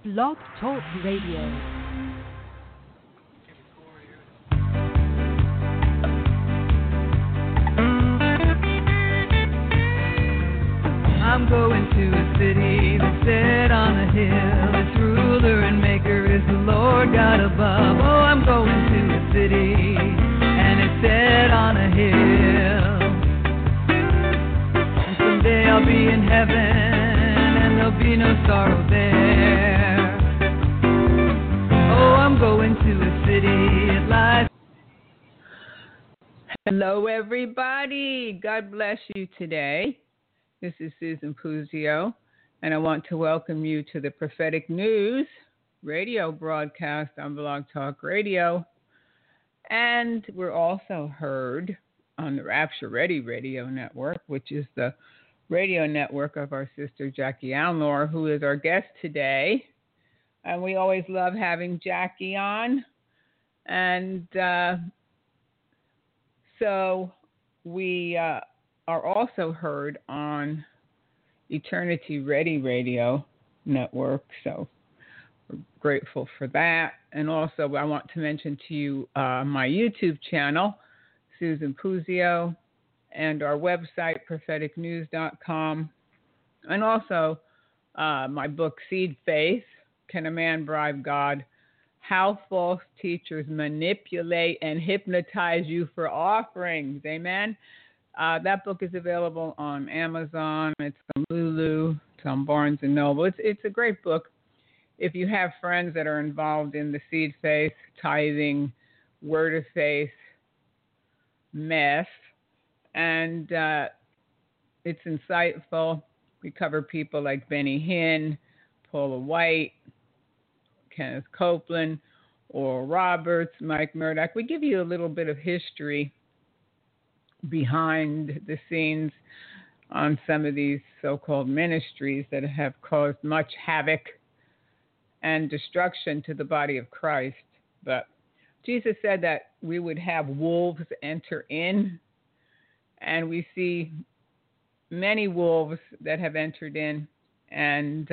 Blog Talk Radio. I'm going to a city that's set on a hill. Its ruler and maker is the Lord God above. Oh, I'm going to a city and it's set on a hill. And someday I'll be in heaven and there'll be no sorrow there. Oh, I'm going to a city, it lies. Hello, everybody. God bless you today. This is Susan Puzio, and I want to welcome you to the Prophetic News radio broadcast on Blog Talk Radio. And we're also heard on the Rapture Ready Radio Network, which is the radio network of our sister Jackie Alnor, who is our guest today. And we always love having Jackie on. And so we are also heard on Eternity Ready Radio Network, so we're grateful for that. And also, I want to mention to you my YouTube channel, Susan Puzio, and our website, propheticnews.com, and also my book, Seed Faith, Can a Man Bribe God? How False Teachers Manipulate and Hypnotize You for Offerings. Amen. That book is available on Amazon. It's on Lulu. It's on Barnes & Noble. It's a great book if you have friends that are involved in the seed faith, tithing, word of faith mess. And it's insightful. We cover people like Benny Hinn, Paula White, Kenneth Copeland, Oral Roberts, Mike Murdoch. We give you a little bit of history behind the scenes on some of these so-called ministries that have caused much havoc and destruction to the body of Christ. But Jesus said that we would have wolves enter in, and we see many wolves that have entered in and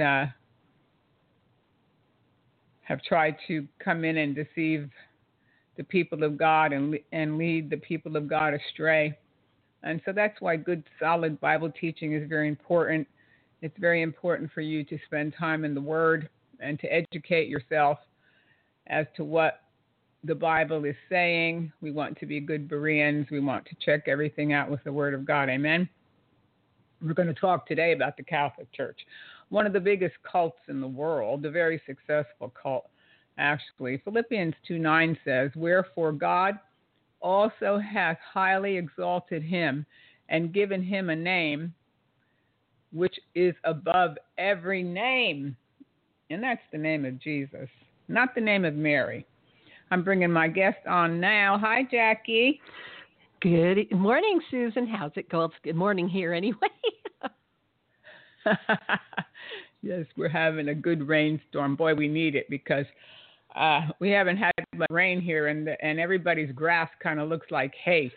have tried to come in and deceive the people of God and lead the people of God astray. And so that's why good, solid Bible teaching is very important. It's very important for you to spend time in the Word and to educate yourself as to what the Bible is saying. We want to be good Bereans. We want to check everything out with the Word of God. Amen? We're going to talk today about the Catholic Church, one of the biggest cults in the world, a very successful cult. Actually, Philippians 2:9 says, "Wherefore God also hath highly exalted him and given him a name which is above every name." And that's the name of Jesus, not the name of Mary. I'm bringing my guest on now. Hi, Jackie. Good morning, Susan. How's it going? It's good morning here anyway. Yes, we're having a good rainstorm. Boy, we need it because we haven't had much rain here, and everybody's grass kind of looks like hay.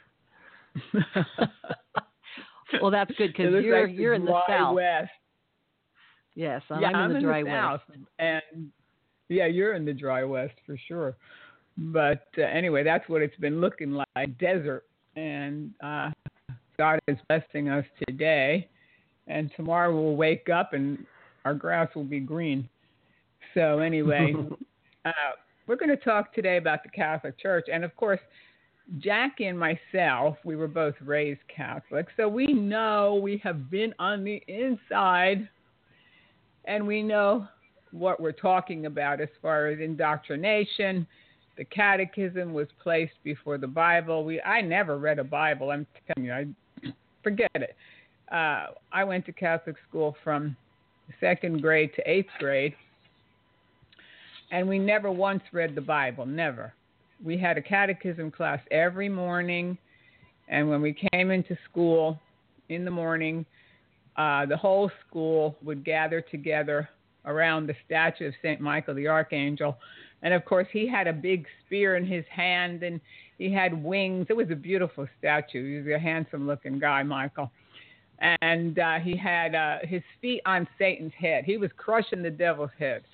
Well, that's good because you're in the south. West. Yes, I'm in the dry south, west. And yeah, you're in the dry west for sure. But anyway, that's what it's been looking like, desert. And God is blessing us today, and tomorrow we'll wake up and our grass will be green. So anyway. We're going to talk today about the Catholic Church. And, of course, Jackie and myself, we were both raised Catholic. So we know, we have been on the inside, and we know what we're talking about as far as indoctrination. The catechism was placed before the Bible. I never read a Bible. I'm telling you, forget it. I went to Catholic school from 2nd grade to 8th grade. And we never once read the Bible, never. We had a catechism class every morning, and when we came into school in the morning, the whole school would gather together around the statue of St. Michael the Archangel. And, of course, he had a big spear in his hand, and he had wings. It was a beautiful statue. He was a handsome-looking guy, Michael. And he had his feet on Satan's head. He was crushing the devil's head.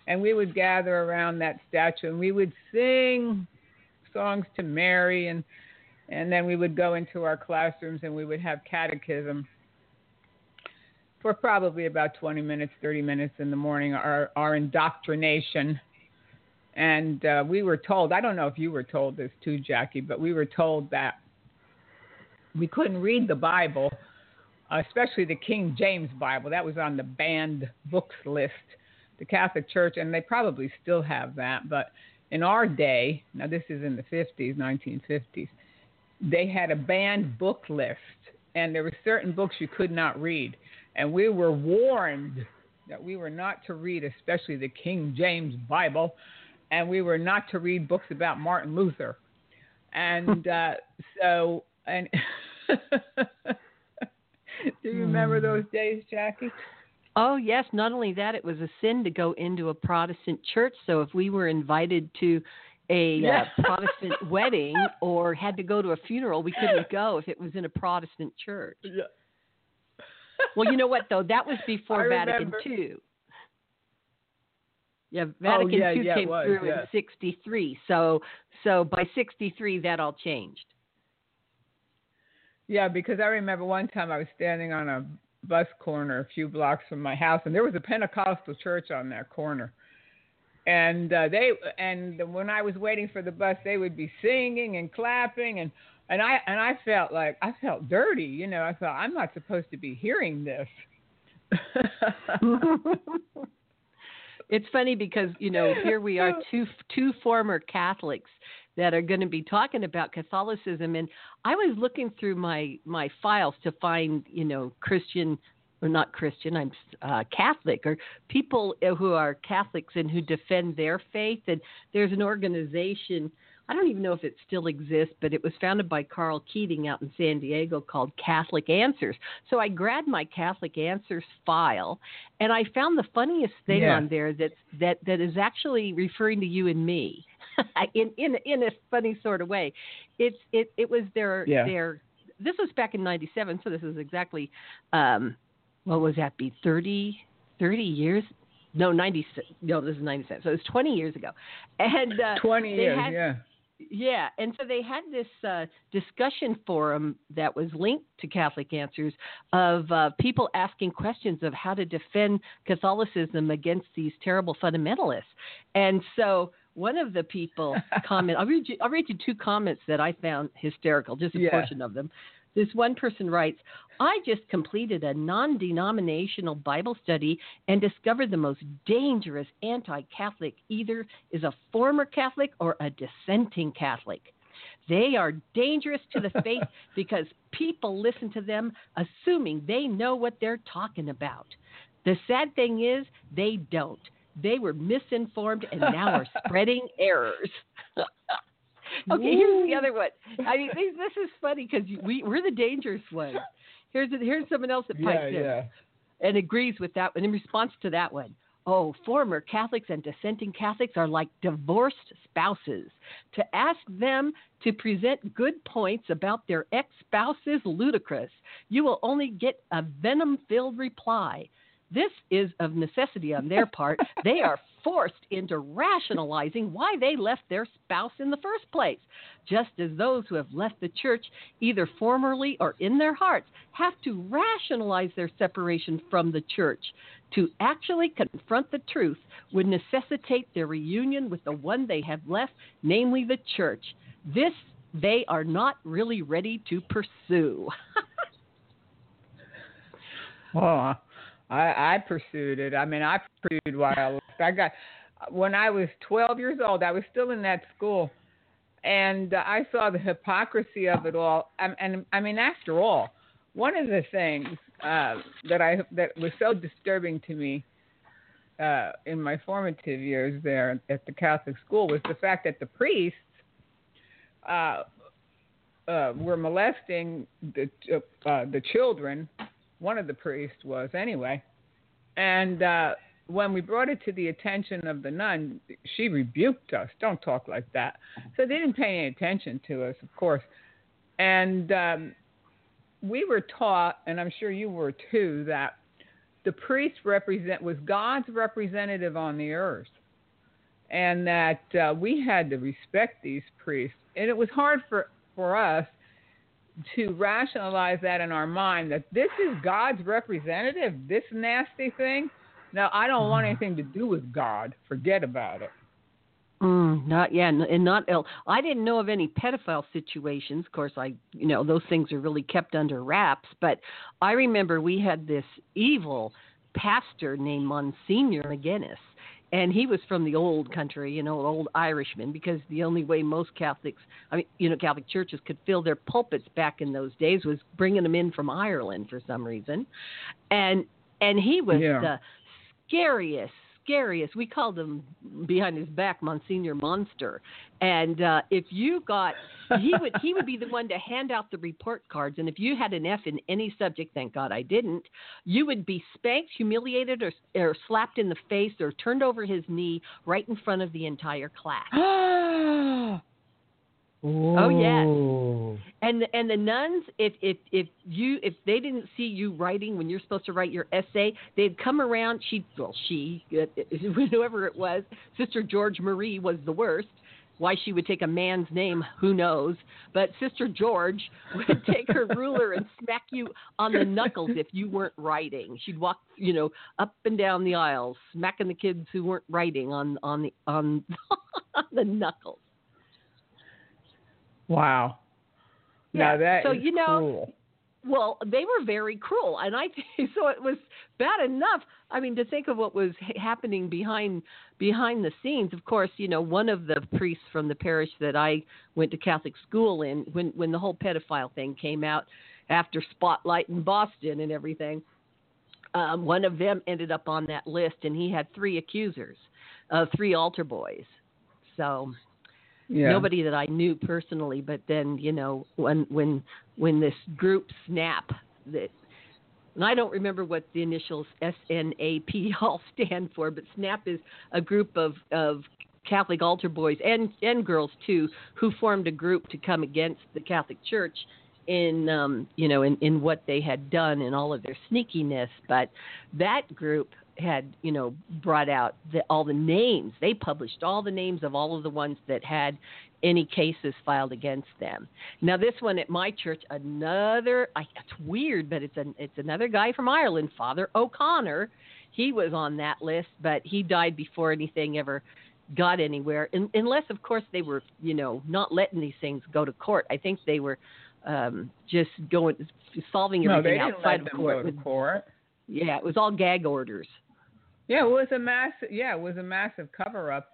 And we would gather around that statue and we would sing songs to Mary, and then we would go into our classrooms and we would have catechism for probably about 20 minutes, 30 minutes in the morning, our indoctrination. And we were told, I don't know if you were told this too, Jackie, but we were told that we couldn't read the Bible, especially the King James Bible. That was on the banned books list. The Catholic Church, and they probably still have that, but in our day, now this is in the 50s, 1950s, they had a banned book list, and there were certain books you could not read. And we were warned that we were not to read, especially the King James Bible, and we were not to read books about Martin Luther. And do you remember those days, Jackie? Oh, yes. Not only that, it was a sin to go into a Protestant church. So if we were invited to a Protestant wedding or had to go to a funeral, we couldn't go if it was in a Protestant church. Yeah. Well, you know what, though? That was before Vatican II. Yeah, Vatican II came through in 63. So by 63, that all changed. Yeah, because I remember one time I was standing on a bus corner a few blocks from my house, and there was a Pentecostal church on that corner. And when I was waiting for the bus, they would be singing and clapping, and I felt dirty, you know. I thought, I'm not supposed to be hearing this. It's funny because, you know, here we are, two former Catholics that are going to be talking about Catholicism. And I was looking through my files to find, you know, Christian, or not Christian, I'm Catholic, or people who are Catholics and who defend their faith. And there's an organization, I don't even know if it still exists, but it was founded by Carl Keating out in San Diego, called Catholic Answers. So I grabbed my Catholic Answers file, and I found the funniest thing on there that is actually referring to you and me in a funny sort of way. It was their this was back in 97, so this is exactly what was that be 30 years? No, 96. No, this is 97. So it was 20 years ago. And 20 years, Yeah, and so they had this discussion forum that was linked to Catholic Answers of people asking questions of how to defend Catholicism against these terrible fundamentalists. And so one of the people commented, I'll read you two comments that I found hysterical, just a portion of them. This one person writes, I just completed a non-denominational Bible study and discovered the most dangerous anti-Catholic either is a former Catholic or a dissenting Catholic. They are dangerous to the faith because people listen to them assuming they know what they're talking about. The sad thing is they don't. They were misinformed and now are spreading errors. Okay, here's the other one. I mean, this is funny because we're the dangerous ones. Here's someone else that pipes in and agrees with that. And in response to that one, oh, former Catholics and dissenting Catholics are like divorced spouses. To ask them to present good points about their ex-spouse is ludicrous. You will only get a venom-filled reply. This is of necessity on their part. They are forced into rationalizing why they left their spouse in the first place, just as those who have left the church, either formerly or in their hearts, have to rationalize their separation from the church. To actually confront the truth would necessitate their reunion with the one they have left, namely the church. This they are not really ready to pursue. Oh, I pursued it. I mean, I pursued while I left. When I was 12 years old, I was still in that school, and I saw the hypocrisy of it all. And I mean, after all, one of the things that was so disturbing to me in my formative years there at the Catholic school was the fact that the priests were molesting the children. One of the priests was, anyway. And when we brought it to the attention of the nun, she rebuked us. Don't talk like that. So they didn't pay any attention to us, of course. And we were taught, and I'm sure you were too, that the priest was God's representative on the earth, and that we had to respect these priests. And it was hard for us to rationalize that in our mind, that this is God's representative, this nasty thing. No, I don't want anything to do with God. Forget about it. I didn't know of any pedophile situations. Of course, those things are really kept under wraps. But I remember we had this evil pastor named Monsignor McGinnis, and he was from the old country, old Irishman, because the only way most Catholic churches could fill their pulpits back in those days was bringing them in from Ireland for some reason, and he was the scariest. We called him behind his back Monsignor Monster. And if you got, he would be the one to hand out the report cards. And if you had an F in any subject, thank God I didn't, you would be spanked, humiliated, or slapped in the face, or turned over his knee right in front of the entire class. Oh yes, and the nuns, if they didn't see you writing when you're supposed to write your essay, they'd come around. Whoever it was, Sister George Marie was the worst. Why she would take a man's name, who knows? But Sister George would take her ruler and smack you on the knuckles if you weren't writing. She'd walk, up and down the aisles, smacking the kids who weren't writing on the knuckles. Wow. Yeah. Now that so is cruel. Well, they were very cruel, and I think so. It was bad enough. I mean, to think of what was happening behind the scenes. Of course, one of the priests from the parish that I went to Catholic school in, when the whole pedophile thing came out after Spotlight in Boston and everything, one of them ended up on that list, and he had 3 accusers of 3 altar boys. So. Yeah. Nobody that I knew personally, but then when this group SNAP, and I don't remember what the initials SNAP all stand for, but SNAP is a group of Catholic altar boys and girls too, who formed a group to come against the Catholic Church in what they had done and all of their sneakiness. But that group had, brought out all the names. They published all the names of all of the ones that had any cases filed against them. Now, this one at my church, it's weird, but it's another guy from Ireland, Father O'Connor. He was on that list, but he died before anything ever got anywhere, unless, of course, they were, not letting these things go to court. I think they were just solving everything outside of court. Go to court. Yeah, it was all gag orders. Yeah, it was a massive cover-up,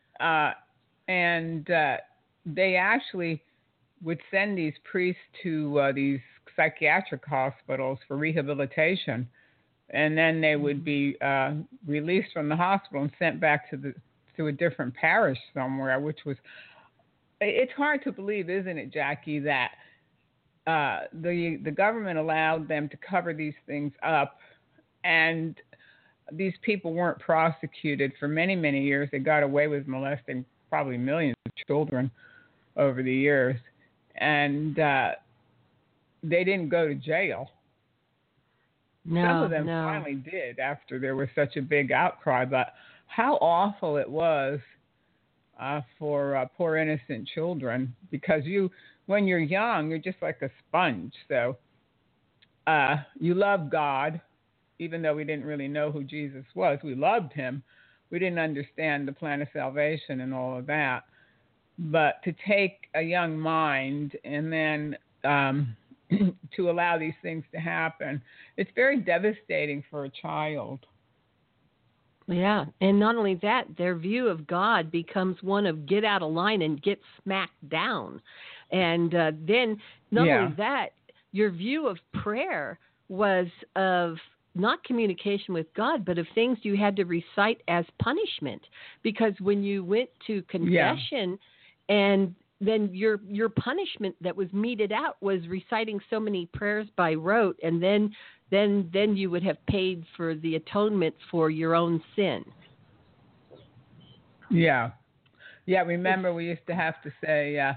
and they actually would send these priests to these psychiatric hospitals for rehabilitation, and then they would be released from the hospital and sent back to a different parish somewhere, which was. It's hard to believe, isn't it, Jackie, that the government allowed them to cover these things up, and these people weren't prosecuted for many, many years. They got away with molesting probably millions of children over the years, and they didn't go to jail. Some of them finally did after there was such a big outcry, but how awful it was for poor innocent children, because when you're young, you're just like a sponge. So you love God. Even though we didn't really know who Jesus was, we loved him. We didn't understand the plan of salvation and all of that. But to take a young mind and then to allow these things to happen, it's very devastating for a child. Yeah, and not only that, their view of God becomes one of get out of line and get smacked down. And then not only that, your view of prayer was of not communication with God, but of things you had to recite as punishment. Because when you went to confession and then your punishment that was meted out was reciting so many prayers by rote, and then you would have paid for the atonement for your own sin. Yeah. Yeah, remember we used to have to say,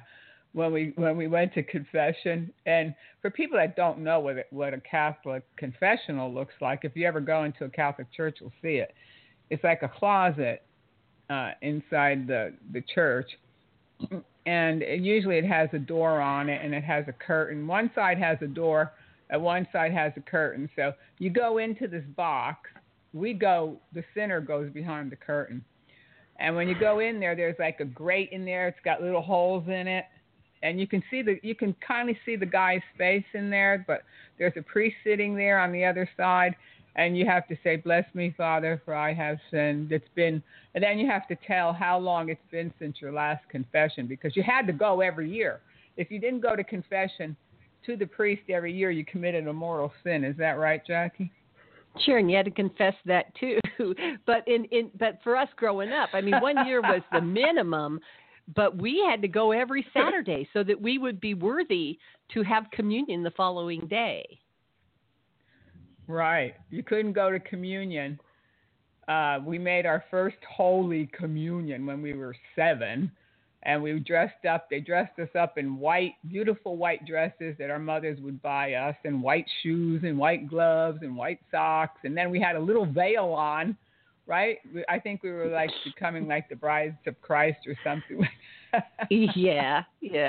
when we went to confession. And for people that don't know what a Catholic confessional looks like, if you ever go into a Catholic church, you'll see it. It's like a closet inside the church, and usually it has a door on it, and it has a curtain. One side has a door, and one side has a curtain. So you go into this box. The sinner goes behind the curtain. And when you go in there, there's like a grate in there. It's got little holes in it. And you can kind of see the guy's face in there, but there's a priest sitting there on the other side. And you have to say, "Bless me, Father, for I have sinned." And then you have to tell how long it's been since your last confession, because you had to go every year. If you didn't go to confession to the priest every year, you committed a mortal sin. Is that right, Jackie? Sure, and you had to confess that too. But but for us growing up, I mean, 1 year was the minimum, but we had to go every Saturday so that we would be worthy to have communion the following day. Right. You couldn't go to communion. We made our first Holy Communion when we were 7, and we dressed up. They dressed us up in beautiful white dresses that our mothers would buy us, and white shoes and white gloves and white socks. And then we had a little veil on, right? I think we were like becoming like the brides of Christ or something like that. Yeah.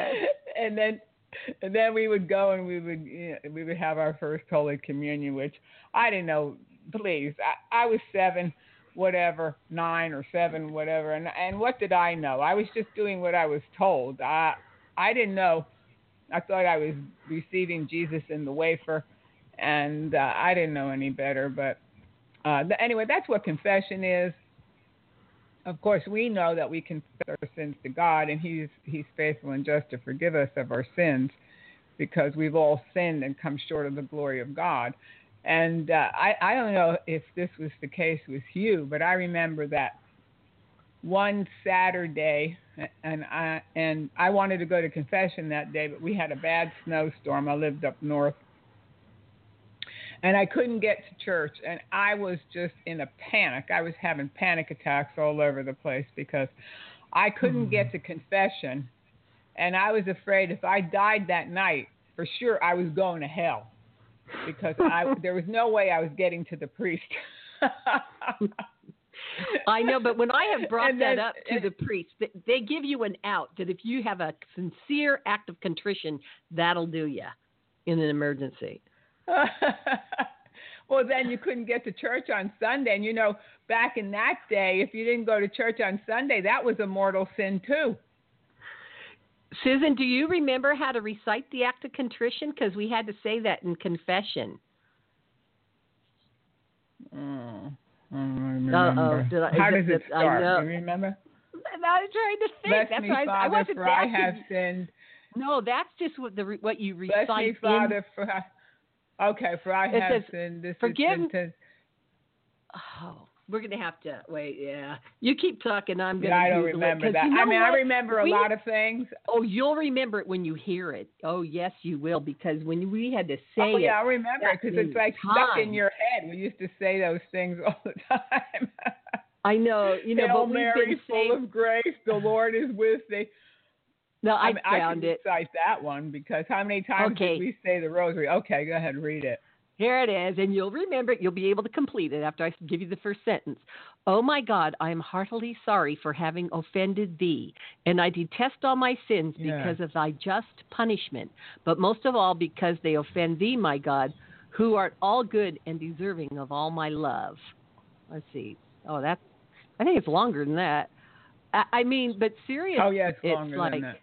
And then we would go and we would have our first Holy Communion, which I didn't know. Please, I was 7, whatever, 9 or 7, whatever. And what did I know? I was just doing what I was told. I didn't know. I thought I was receiving Jesus in the wafer, and I didn't know any better. But anyway, that's what confession is. Of course, we know that we confess our sins to God, and He's faithful and just to forgive us of our sins, because we've all sinned and come short of the glory of God. And I don't know if this was the case with you, but I remember that one Saturday, and I wanted to go to confession that day, but we had a bad snowstorm. I lived up north. And I couldn't get to church, and I was just in a panic. I was having panic attacks all over the place because I couldn't get to confession, and I was afraid if I died that night, for sure I was going to hell, because there was no way I was getting to the priest. I know, but when I have brought that up to the priest, they give you an out that if you have a sincere act of contrition, that'll do you in an emergency. Well, then you couldn't get to church on Sunday. And, back in that day, if you didn't go to church on Sunday, that was a mortal sin, too. Susan, do you remember how to recite the act of contrition? Because we had to say that in confession. I don't remember. How does it start? Do you remember? I was trying to think. Bless me, Father, for I have sinned. No, that's just what you recite. Bless me, Father, for I have sinned. Forgive me. Oh, we're going to have to wait. Yeah, you keep talking. I'm going to. I don't remember that. I remember a lot of things. Oh, you'll remember it when you hear it. Oh, yes, you will, because when we had to say it. Oh, yeah, I remember it because it's like stuck in your head. We used to say those things all the time. I know. Hail Mary, full of grace, the Lord is with thee. No, I found can it. Recite that one because how many times did we say the rosary? Okay, go ahead, read it. Here it is, and you'll remember it. You'll be able to complete it after I give you the first sentence. Oh, my God, I am heartily sorry for having offended thee, and I detest all my sins because of thy just punishment, but most of all because they offend thee, my God, who art all good and deserving of all my love. Let's see. Oh, I think it's longer than that. I mean, but seriously. Oh, yeah, it's longer than that.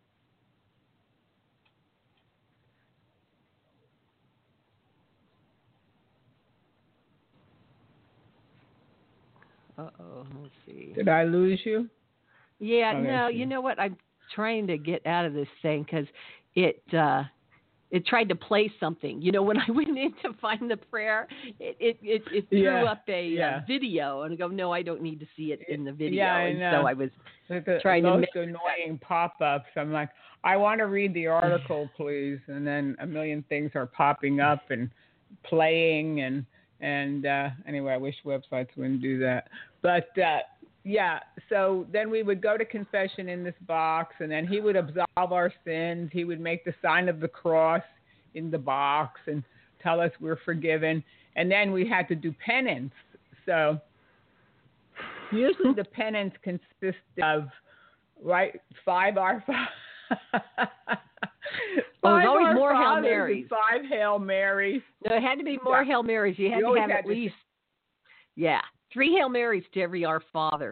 Uh-oh, let's see. Did I lose you? Yeah, no, you know what? I'm trying to get out of this thing because it tried to play something. When I went in to find the prayer, it threw up a video, and I go, no, I don't need to see it in the video. Yeah, I know. So I was trying to make annoying pop-ups. I'm like, I want to read the article, please, and then a million things are popping up and playing, and anyway, I wish websites wouldn't do that. But so then we would go to confession in this box, and then he would absolve our sins. He would make the sign of the cross in the box and tell us we're forgiven. And then we had to do penance. So usually the penance consists of, 5 Our Fathers. There's always more Hail Marys. 5 Hail Marys. No, it had to be more Hail Marys. You had to have at least, 3 Hail Marys to every Our Father.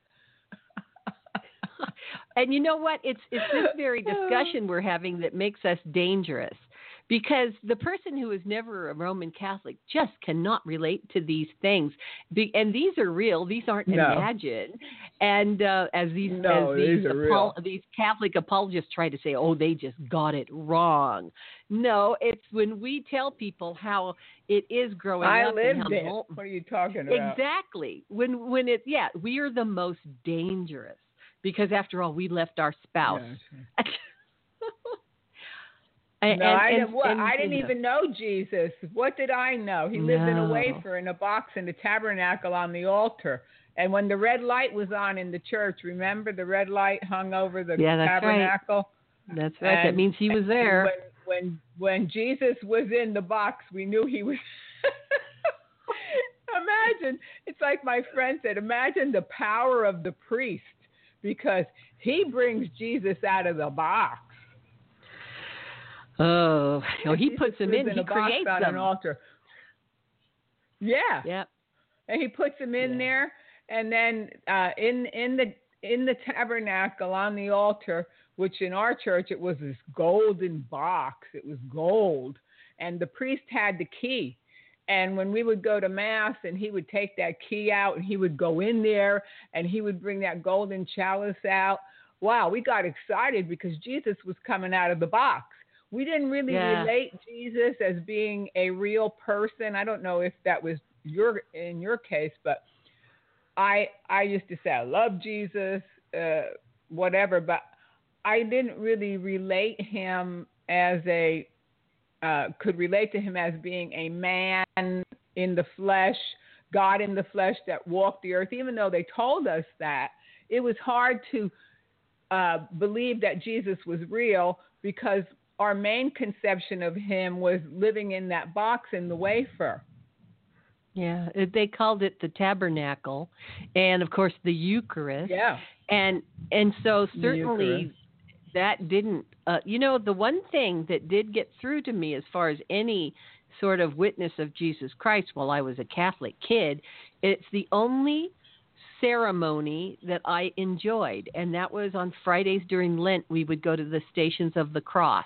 And you know what? It's this very discussion we're having that makes us dangerous. Because the person who is never a Roman Catholic just cannot relate to these things. And these are real. These aren't imagined. And as these Catholic apologists try to say, oh, they just got it wrong. No, it's when we tell people how it is growing up. I lived it. What are you talking about? Exactly. When we are the most dangerous. Because after all, we left our spouse. Yeah, sure. I didn't even know Jesus. What did I know? He lived in a wafer in a box in the tabernacle on the altar. And when the red light was on in the church, remember the red light hung over the tabernacle? Right. That's right. And that means he was there. When Jesus was in the box, we knew he was. Imagine, it's like my friend said, imagine the power of the priest, because he brings Jesus out of the box. Oh, he puts them in. He creates them. On an altar. Yeah. Yep. And he puts them in there, and then in the tabernacle on the altar, which in our church it was this golden box. It was gold, and the priest had the key. And when we would go to Mass, and he would take that key out, and he would go in there, and he would bring that golden chalice out. Wow, we got excited because Jesus was coming out of the box. We didn't really relate Jesus as being a real person. I don't know if that was in your case, but I used to say I love Jesus, whatever, but I didn't really relate him as could relate to him as being a man in the flesh, God in the flesh that walked the earth. Even though they told us that, it was hard to believe that Jesus was real, because our main conception of him was living in that box in the wafer. Yeah, they called it the tabernacle, and of course the Eucharist. Yeah, and so certainly that didn't. The one thing that did get through to me as far as any sort of witness of Jesus Christ while I was a Catholic kid, it's the only ceremony that I enjoyed, and that was on Fridays during Lent. We would go to the Stations of the Cross.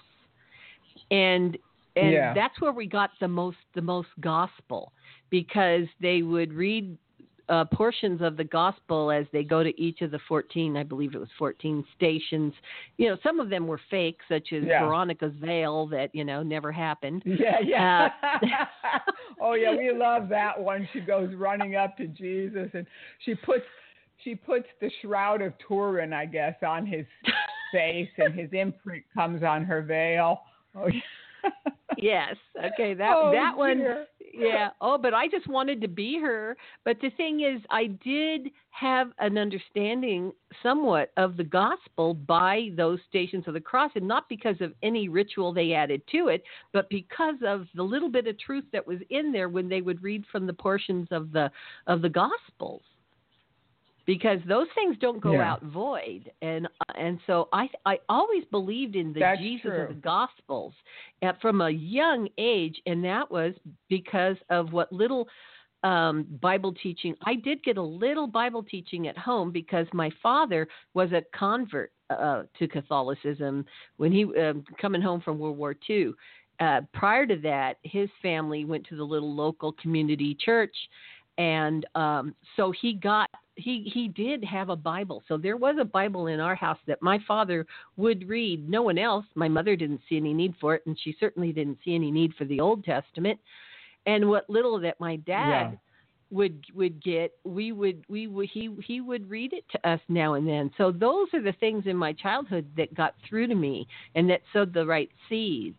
And that's where we got the most gospel, because they would read portions of the gospel as they go to each of the 14, I believe it was 14 stations. Some of them were fake, such as Veronica's veil that, never happened. Yeah. Oh, yeah, we love that one. She goes running up to Jesus, and she puts the Shroud of Turin, I guess, on his face, and his imprint comes on her veil. Oh, yeah. Yes. Okay. That one. Dear. Yeah. Oh, but I just wanted to be her. But the thing is, I did have an understanding somewhat of the gospel by those Stations of the Cross, and not because of any ritual they added to it, but because of the little bit of truth that was in there when they would read from the portions of the Gospels. Because those things don't go out void, and so I always believed in the Jesus of the Gospels from a young age, and that was because of what little Bible teaching. I did get a little Bible teaching at home because my father was a convert to Catholicism when he coming home from World War II. Prior to that, his family went to the little local community church, and so he did have a Bible. So there was a Bible in our house that my father would read. No one else. My mother didn't see any need for it, and she certainly didn't see any need for the Old Testament. And what little that my dad would get, he would read it to us now and then. So those are the things in my childhood that got through to me and that sowed the right seeds.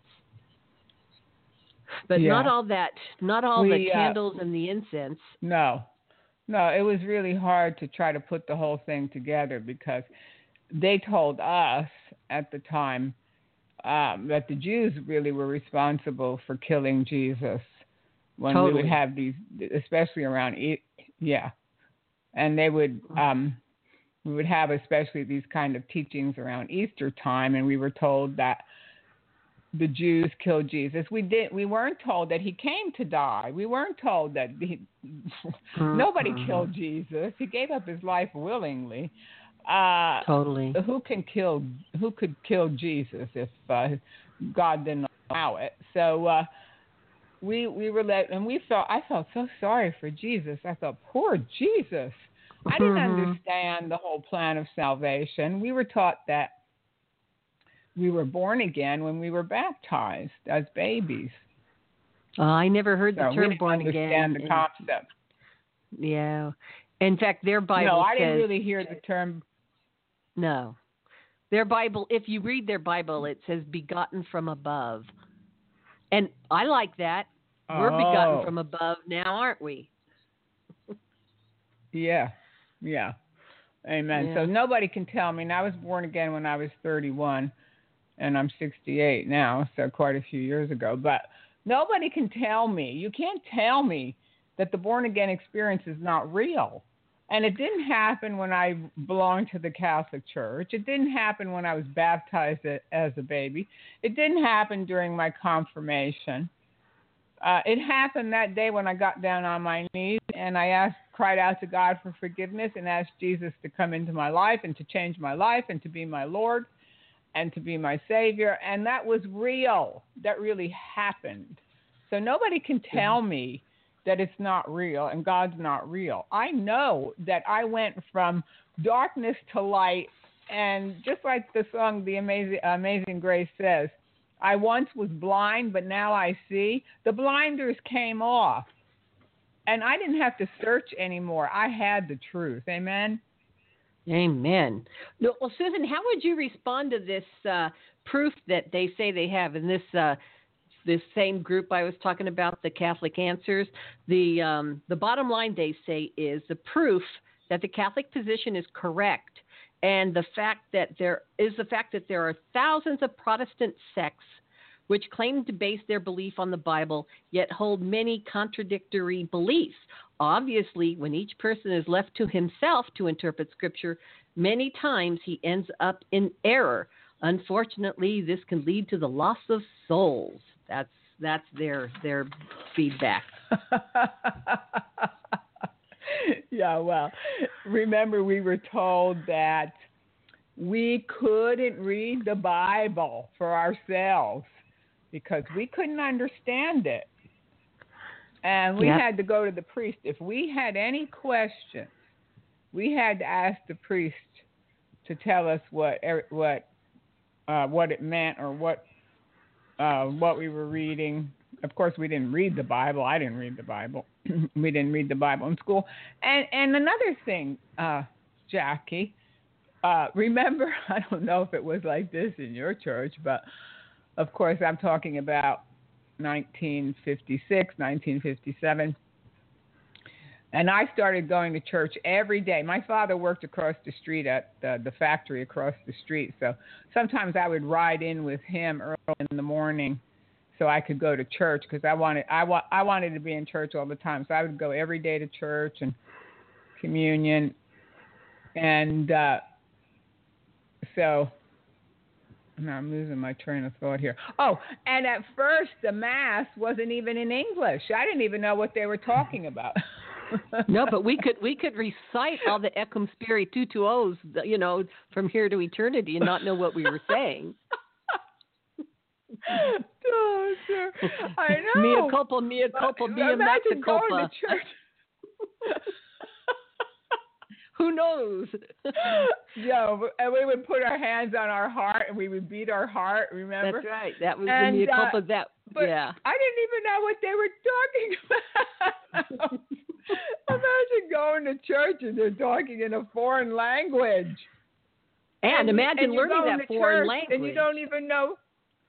But not all the candles and the incense. No. No, it was really hard to try to put the whole thing together because they told us at the time that the Jews really were responsible for killing Jesus when Totally. we would have these, especially around, and they would, we would have especially these kind of teachings around Easter time, and we were told that the Jews killed Jesus. We weren't told that he came to die. We weren't told that nobody killed Jesus. He gave up his life willingly. Totally. Who could kill Jesus if God didn't allow it? So we were let, and I felt so sorry for Jesus. I thought, poor Jesus. I didn't understand the whole plan of salvation. We were taught that we were born again when we were baptized as babies. I never heard the term born again. We didn't understand the concept. Yeah. In fact, their Bible No, I says, didn't really hear the term. No. Their Bible, if you read their Bible, it says begotten from above. And I like that. We're begotten from above now, aren't we? Yeah. Amen. Yeah. So nobody can tell me. And I was born again when I was 31, and I'm 68 now, so quite a few years ago. But nobody can tell me. You can't tell me that the born again experience is not real. And it didn't happen when I belonged to the Catholic Church. It didn't happen when I was baptized as a baby. It didn't happen during my confirmation. It happened that day when I got down on my knees and I cried out to God for forgiveness and asked Jesus to come into my life and to change my life and to be my Lord and to be my Savior. And that was real. That really happened. So nobody can tell me that it's not real and God's not real. I know that I went from darkness to light, and just like the song The Amazing Grace says, I once was blind, but now I see. The blinders came off, and I didn't have to search anymore. I had the truth. Amen? Amen. Well, Susan, how would you respond to this proof that they say they have in this same group I was talking about, the Catholic Answers? The bottom line, they say, is the proof that the Catholic position is correct, and the fact that there are thousands of Protestant sects which claim to base their belief on the Bible, yet hold many contradictory beliefs. Obviously, when each person is left to himself to interpret Scripture, many times he ends up in error. Unfortunately, this can lead to the loss of souls. That's their feedback. Yeah, well, remember we were told that we couldn't read the Bible for ourselves because we couldn't understand it. And we had to go to the priest. If we had any questions, we had to ask the priest to tell us what it meant or what we were reading. Of course, we didn't read the Bible. I didn't read the Bible. We didn't read the Bible in school. And another thing, Jackie, remember, I don't know if it was like this in your church, but of course I'm talking about 1956, 1957. And I started going to church every day. My father worked across the street at the factory across the street. So sometimes I would ride in with him early in the morning so I could go to church because I wanted to be in church all the time. So I would go every day to church and communion. And so now I'm losing my train of thought here. Oh, and at first the Mass wasn't even in English. I didn't even know what they were talking about. No, but we could recite all the Ecum Spiri Tutuos, from here to eternity and not know what we were saying. Oh, sure. I know. Mea culpa, mea Imagine maxi culpa. Going to church. Who knows? Yeah, and we would put our hands on our heart and we would beat our heart, remember? That's right. That was the mea culpa. Yeah. I didn't even know what they were talking about. Imagine going to church and they're talking in a foreign language. And imagine learning that foreign church language. And you don't even know.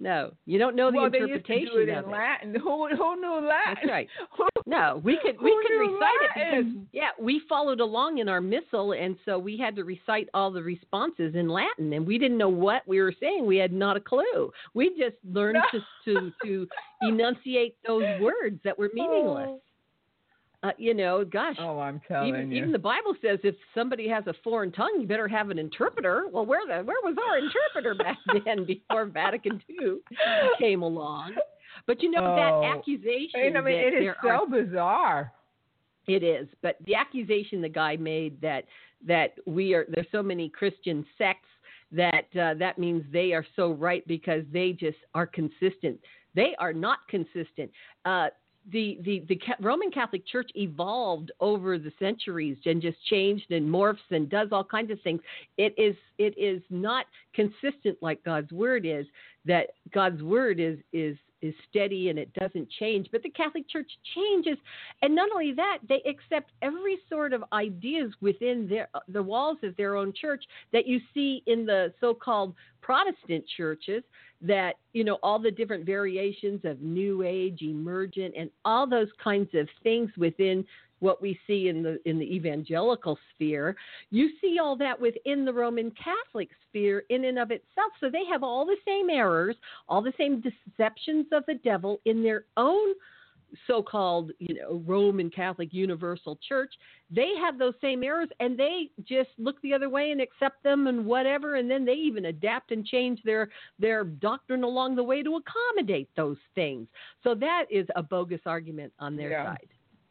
No, you don't know the well, interpretation they used to do it of in it. Latin. Who knew Latin? That's right. Who No, we could knew recite it Latin? because we followed along in our missal, and so we had to recite all the responses in Latin, and we didn't know what we were saying. We had not a clue. We just learned to enunciate those words that were meaningless. Gosh. Oh, I'm telling you. Even the Bible says if somebody has a foreign tongue, you better have an interpreter. Well, where was our interpreter back then before Vatican II came along? But that accusation. It is so bizarre. It is, but the accusation the guy made that there's so many Christian sects that means they are so right because they just are consistent. They are not consistent. The Roman Catholic Church evolved over the centuries and just changed and morphs and does all kinds of things. It is not consistent like God's word is. That God's word is steady and it doesn't change. But the Catholic Church changes, and not only that, they accept every sort of ideas within the walls of their own church that you see in the so-called Protestant churches. That all the different variations of New Age, emergent, and all those kinds of things within what we see in the evangelical sphere, you see all that within the Roman Catholic sphere in and of itself. So they have all the same errors, all the same deceptions of the devil in their own so-called, Roman Catholic Universal Church. They have those same errors, and they just look the other way and accept them and whatever, and then they even adapt and change their doctrine along the way to accommodate those things. So that is a bogus argument on their side.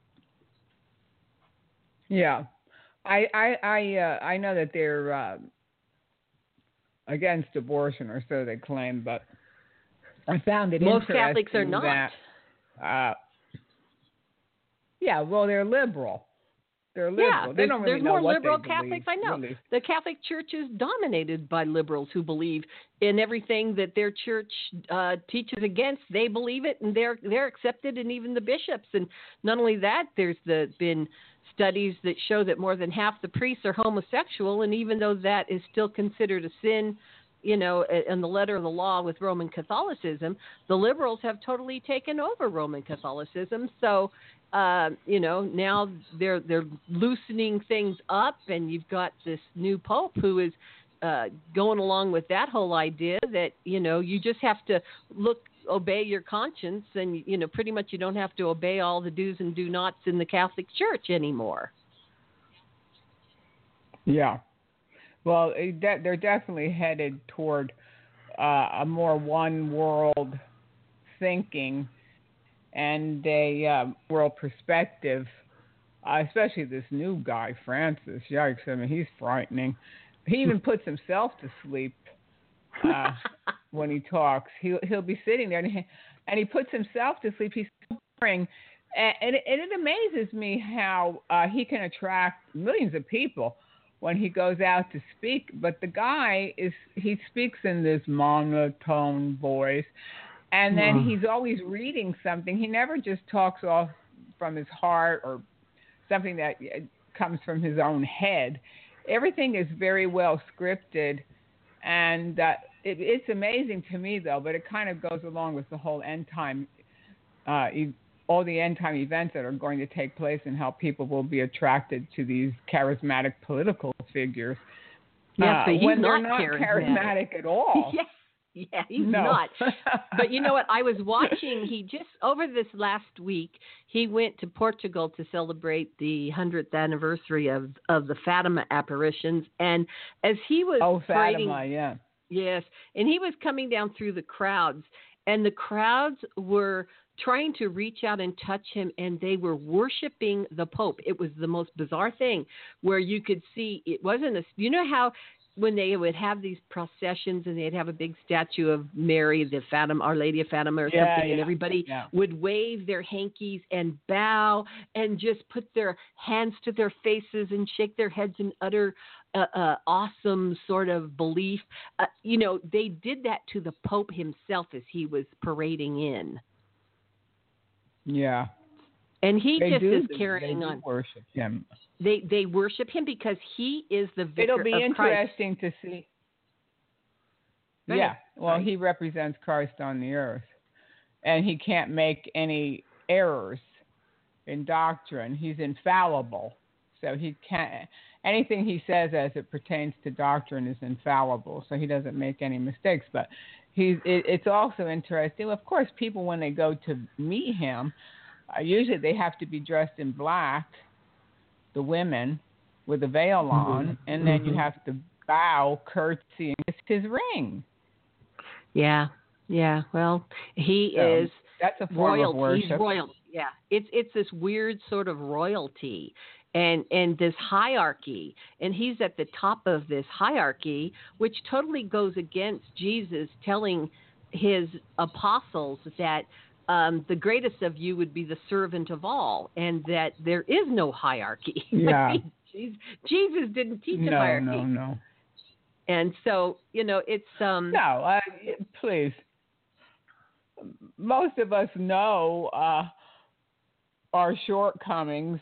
Yeah, I know that they're against abortion, or so they claim, but I found it most interesting Catholics are not. Well, they're liberal. They're liberal. Yeah, they don't really there's know more what liberal they Catholics believe, I know. really. The Catholic Church is dominated by liberals who believe in everything that their church teaches against. They believe it, and they're accepted, and even the bishops. And not only that, there's been studies that show that more than half the priests are homosexual, and even though that is still considered a sin, in the letter of the law with Roman Catholicism, the liberals have totally taken over Roman Catholicism. So, now they're loosening things up, and you've got this new pope who is going along with that whole idea that, you just have to obey your conscience, and, pretty much you don't have to obey all the do's and do nots in the Catholic Church anymore. Yeah. Well, they're definitely headed toward a more one world thinking and a world perspective, especially this new guy, Francis. Yikes, I mean, he's frightening. He even puts himself to sleep when he talks. He'll be sitting there, and he puts himself to sleep. He's snoring. And it amazes me how he can attract millions of people when he goes out to speak. But the guy he speaks in this monotone voice, and then he's always reading something. He never just talks off from his heart or something that comes from his own head. Everything is very well scripted, and it's amazing to me, though, but it kind of goes along with the whole end time, all the end time events that are going to take place, and how people will be attracted to these charismatic political figures. Yeah, but he's when not they're not charismatic at all. Yeah, he's not. But you know what? I was watching. Over this last week, he went to Portugal to celebrate the 100th anniversary of the Fatima apparitions. And as he was Fatima, yeah. Yes, and he was coming down through the crowds, and the crowds were trying to reach out and touch him, and they were worshiping the Pope. It was the most bizarre thing, where you could see it wasn't you know how when they would have these processions and they'd have a big statue of Mary, the Fatima, Our Lady of Fatima or something, and everybody would wave their hankies and bow and just put their hands to their faces and shake their heads in utter awesome sort of belief. They did that to the Pope himself as he was parading in. Yeah. And he is carrying on. Worship him. They worship him because he is the vicar It'll be of interesting Christ. Yeah. Well, right. he represents Christ on the earth, and he can't make any errors in doctrine. He's infallible, so he can't. Anything he says as it pertains to doctrine is infallible, so he doesn't make any mistakes. But it's also interesting. Of course, people when they go to meet him, usually they have to be dressed in black. The women with a veil on, and then you have to bow, curtsy, and kiss his ring. Yeah. Yeah. Well, he is that's a form royalty. of worship. He's royalty. Yeah. It's this weird sort of royalty and this hierarchy, and he's at the top of this hierarchy, which totally goes against Jesus telling his apostles that the greatest of you would be the servant of all, and that there is no hierarchy. Yeah. I mean, Jesus didn't teach a hierarchy. No. And so, it's No, please. Most of us know our shortcomings.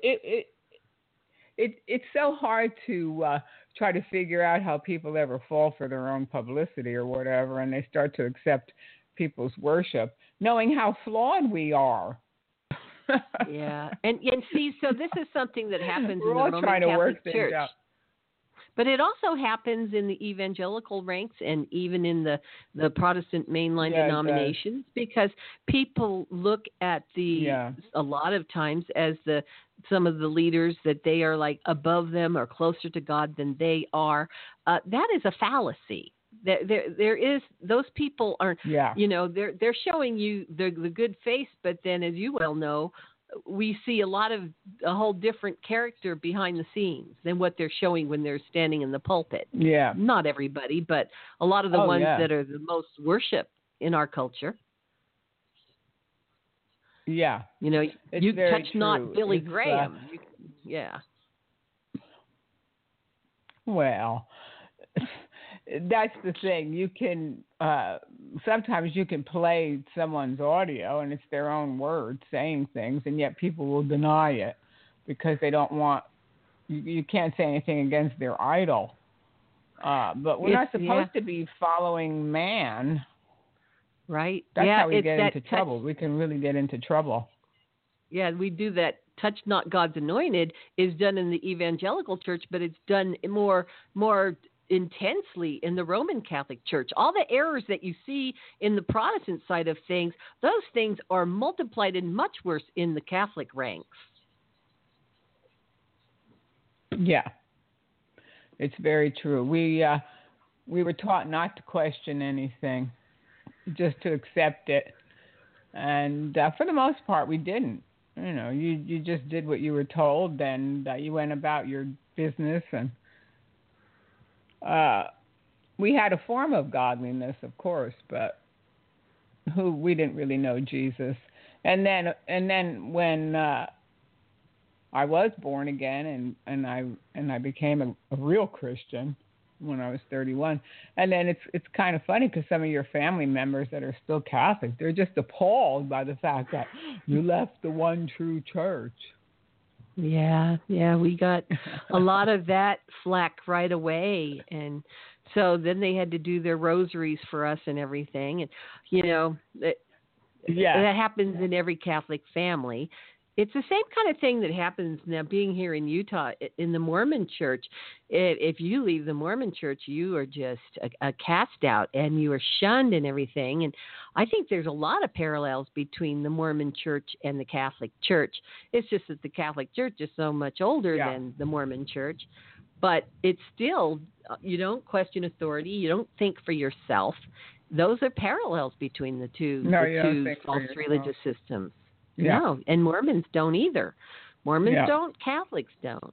It's so hard to try to figure out how people ever fall for their own publicity or whatever, and they start to accept people's worship, knowing how flawed we are. Yeah, and see, so this is something that happens We're in the all Roman trying to Catholic work things Church. out. But it also happens in the evangelical ranks and even in the Protestant mainline denominations, because people look at a lot of times as some of the leaders that they are like above them or closer to God than they are. That is a fallacy. There is, those people aren't, they're showing you the good face, but then, as you well know, we see a whole different character behind the scenes than what they're showing when they're standing in the pulpit. Yeah. Not everybody, but a lot of the ones that are the most worshipped in our culture. Yeah. You touch true. not Billy It's, Graham. Yeah. Well, that's the thing. You can sometimes you can play someone's audio and it's their own words saying things, and yet people will deny it because they don't want. You can't say anything against their idol. But we're not supposed to be following man. Right. That's how we get into trouble. We can really get into trouble. Yeah, we do that. Touch not God's anointed is done in the evangelical church, but it's done more intensely in the Roman Catholic Church. All the errors that you see in the Protestant side of things, those things are multiplied and much worse in the Catholic ranks. Yeah, it's very true. We were taught not to question anything, just to accept it, and for the most part, we didn't. You just did what you were told, and you went about your business, and we had a form of godliness, of course, but we didn't really know Jesus. And then when I was born again, and I became a real Christian when I was 31. And then it's kind of funny because some of your family members that are still Catholic, they're just appalled by the fact that you left the one true church. Yeah, we got a lot of that flack right away, and so then they had to do their rosaries for us and everything, and that happens in every Catholic family. It's the same kind of thing that happens now being here in Utah in the Mormon church. If you leave the Mormon church, you are just a cast out and you are shunned and everything. And I think there's a lot of parallels between the Mormon church and the Catholic church. It's just that the Catholic church is so much older than the Mormon church. But it's still, you don't question authority. You don't think for yourself. Those are parallels between the two false religious systems. Yeah. No, and Mormons don't either. Mormons don't, Catholics don't.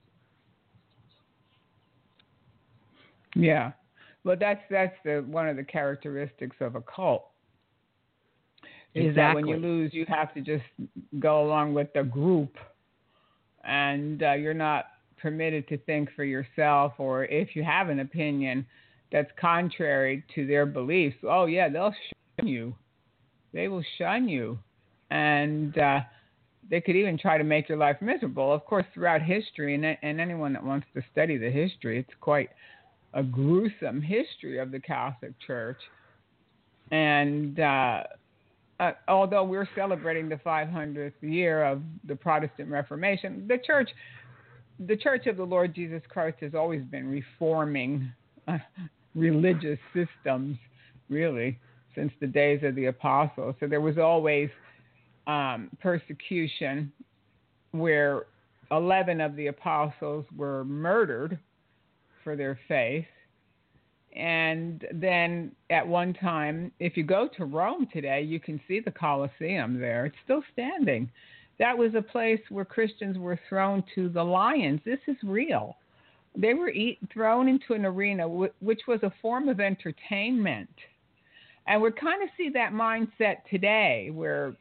Yeah. Well, that's one of the characteristics of a cult. Is that when you lose, you have to just go along with the group, and you're not permitted to think for yourself, or if you have an opinion that's contrary to their beliefs, they'll shun you. They will shun you. And they could even try to make your life miserable. Of course, throughout history, and anyone that wants to study the history, it's quite a gruesome history of the Catholic Church. And although we're celebrating the 500th year of the Protestant Reformation, the Church of the Lord Jesus Christ has always been reforming religious systems, really, since the days of the apostles. So there was always persecution, where 11 of the apostles were murdered for their faith. And then at one time, if you go to Rome today, you can see the Colosseum there. It's still standing. That was a place where Christians were thrown to the lions. This is real. They were thrown into an arena, which was a form of entertainment. And we kind of see that mindset today, where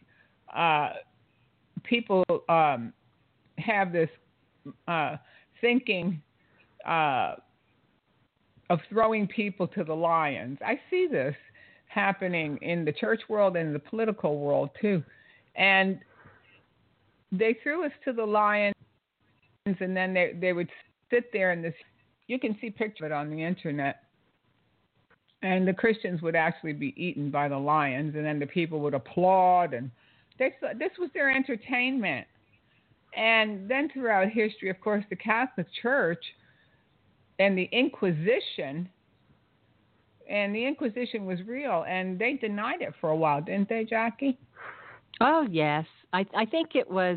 people have this thinking of throwing people to the lions. I see this happening in the church world and in the political world too. And they threw us to the lions, and then they would sit there in this. You can see pictures of it on the internet. And the Christians would actually be eaten by the lions, and then the people would applaud, and this was their entertainment. And then throughout history, of course, the Catholic Church and the Inquisition was real, and they denied it for a while, didn't they, Jackie? Oh, yes. I think it was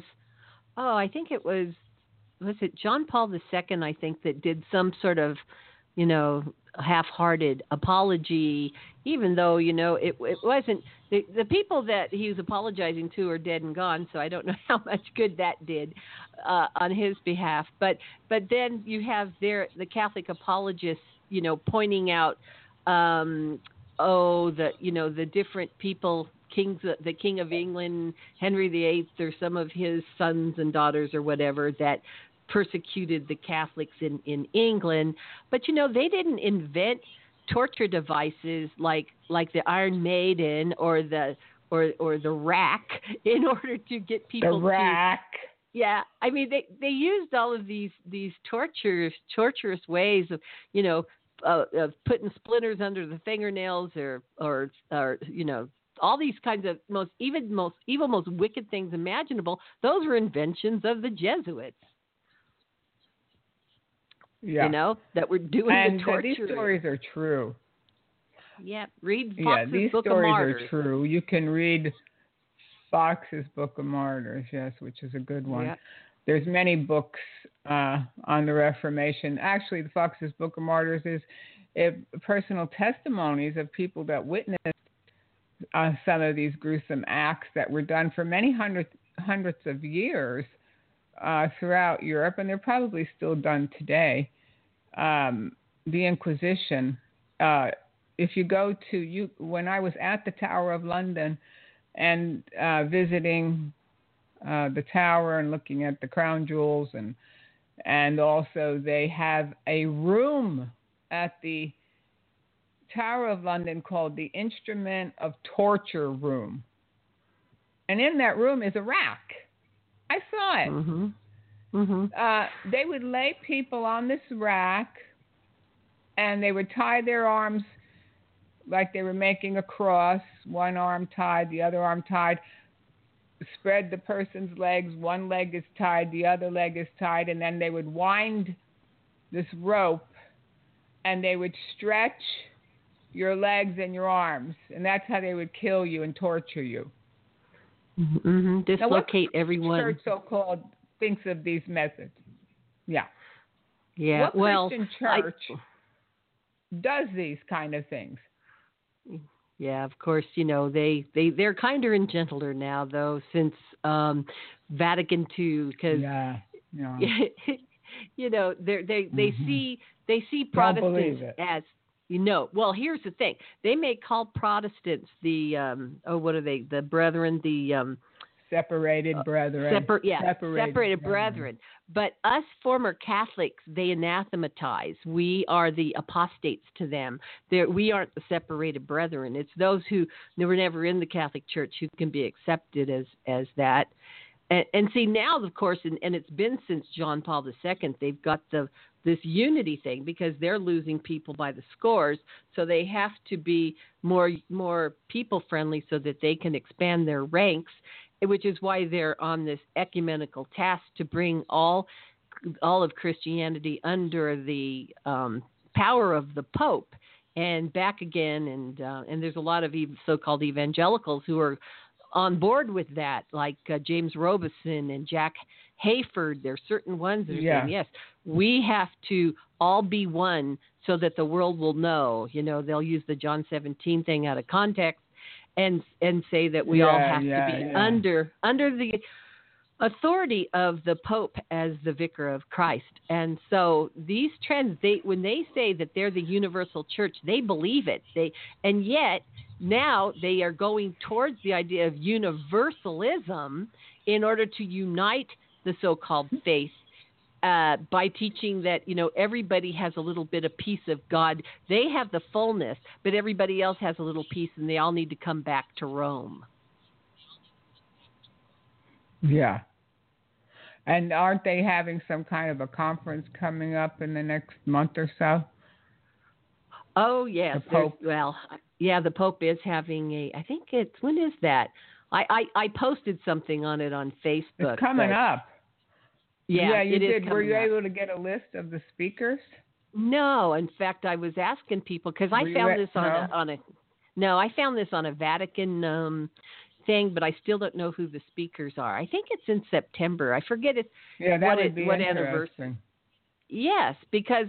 it John Paul II, I think, that did some sort of, half-hearted apology, even though, it wasn't, the people that he was apologizing to are dead and gone, so I don't know how much good that did on his behalf. But then you have the Catholic apologists, pointing out, the different people, kings, the King of England, Henry VIII, or some of his sons and daughters or whatever that persecuted the Catholics in England. But they didn't invent torture devices like the Iron Maiden or the rack in order to get people. The rack. Yeah, I mean they used all of these torturous ways of of putting splinters under the fingernails or all these kinds of most evil, most wicked things imaginable. Those were inventions of the Jesuits. Yeah. That were doing and the torture. These stories are true. Yeah, read Fox's these Book stories of Martyrs. are true. You can read Fox's Book of Martyrs, yes, which is a good one. Yeah. There's many books on the Reformation. Actually, the Fox's Book of Martyrs is personal testimonies of people that witnessed some of these gruesome acts that were done for many hundreds of years throughout Europe, and they're probably still done today. The Inquisition. If you go to when I was at the Tower of London and visiting the tower and looking at the crown jewels, and also they have a room at the Tower of London called the Instrument of Torture Room, and in that room is a rack. I saw it. Mm-hmm. Mm-hmm. They would lay people on this rack, and they would tie their arms like they were making a cross, one arm tied, the other arm tied, spread the person's legs, one leg is tied, the other leg is tied, and then they would wind this rope, and they would stretch your legs and your arms, and that's how they would kill you and torture you. Mm-hmm. Dislocate everyone. Church so-called thinks of these methods. Yeah. Yeah. What Christian church does these kind of things? Yeah, of course. They're kinder and gentler now, though, since Vatican II, because they see Protestants as. Well, here's the thing. They may call Protestants the what are they? The brethren, the separated brethren. Separated brethren. But us former Catholics, they anathematize. We are the apostates to them. We aren't the separated brethren. It's those who were never in the Catholic Church who can be accepted as that. And see now, of course, and it's been since John Paul II, they've got the this unity thing because they're losing people by the scores. So they have to be more people friendly so that they can expand their ranks, which is why they're on this ecumenical task to bring all of Christianity under the power of the Pope and back again. And there's a lot of so-called evangelicals who are on board with that, like James Robeson and Jack Hayford. There's certain ones that are saying, yes, we have to all be one so that the world will know. You know, they'll use the John 17 thing out of context and say that we all have to be under the authority of the Pope as the vicar of Christ. And so these trends, when they say that they're the universal church, they believe it. And yet now they are going towards the idea of universalism in order to unite the so-called faith by teaching that, you know, everybody has a little bit of piece of God. They have the fullness, but everybody else has a little piece, and they all need to come back to Rome. Yeah. And aren't they having some kind of a conference coming up in the next month or so? Oh, yes. The Pope. The Pope is having when is that? I posted something on it on Facebook. It's coming up. Yeah, you did. Were you up. able to get a list of the speakers? No, in fact, I was asking people because I found this I found this on a Vatican thing, but I still don't know who the speakers are. I think it's in September. I forget it. Yeah, that would be what interesting. Anniversary. Yes, because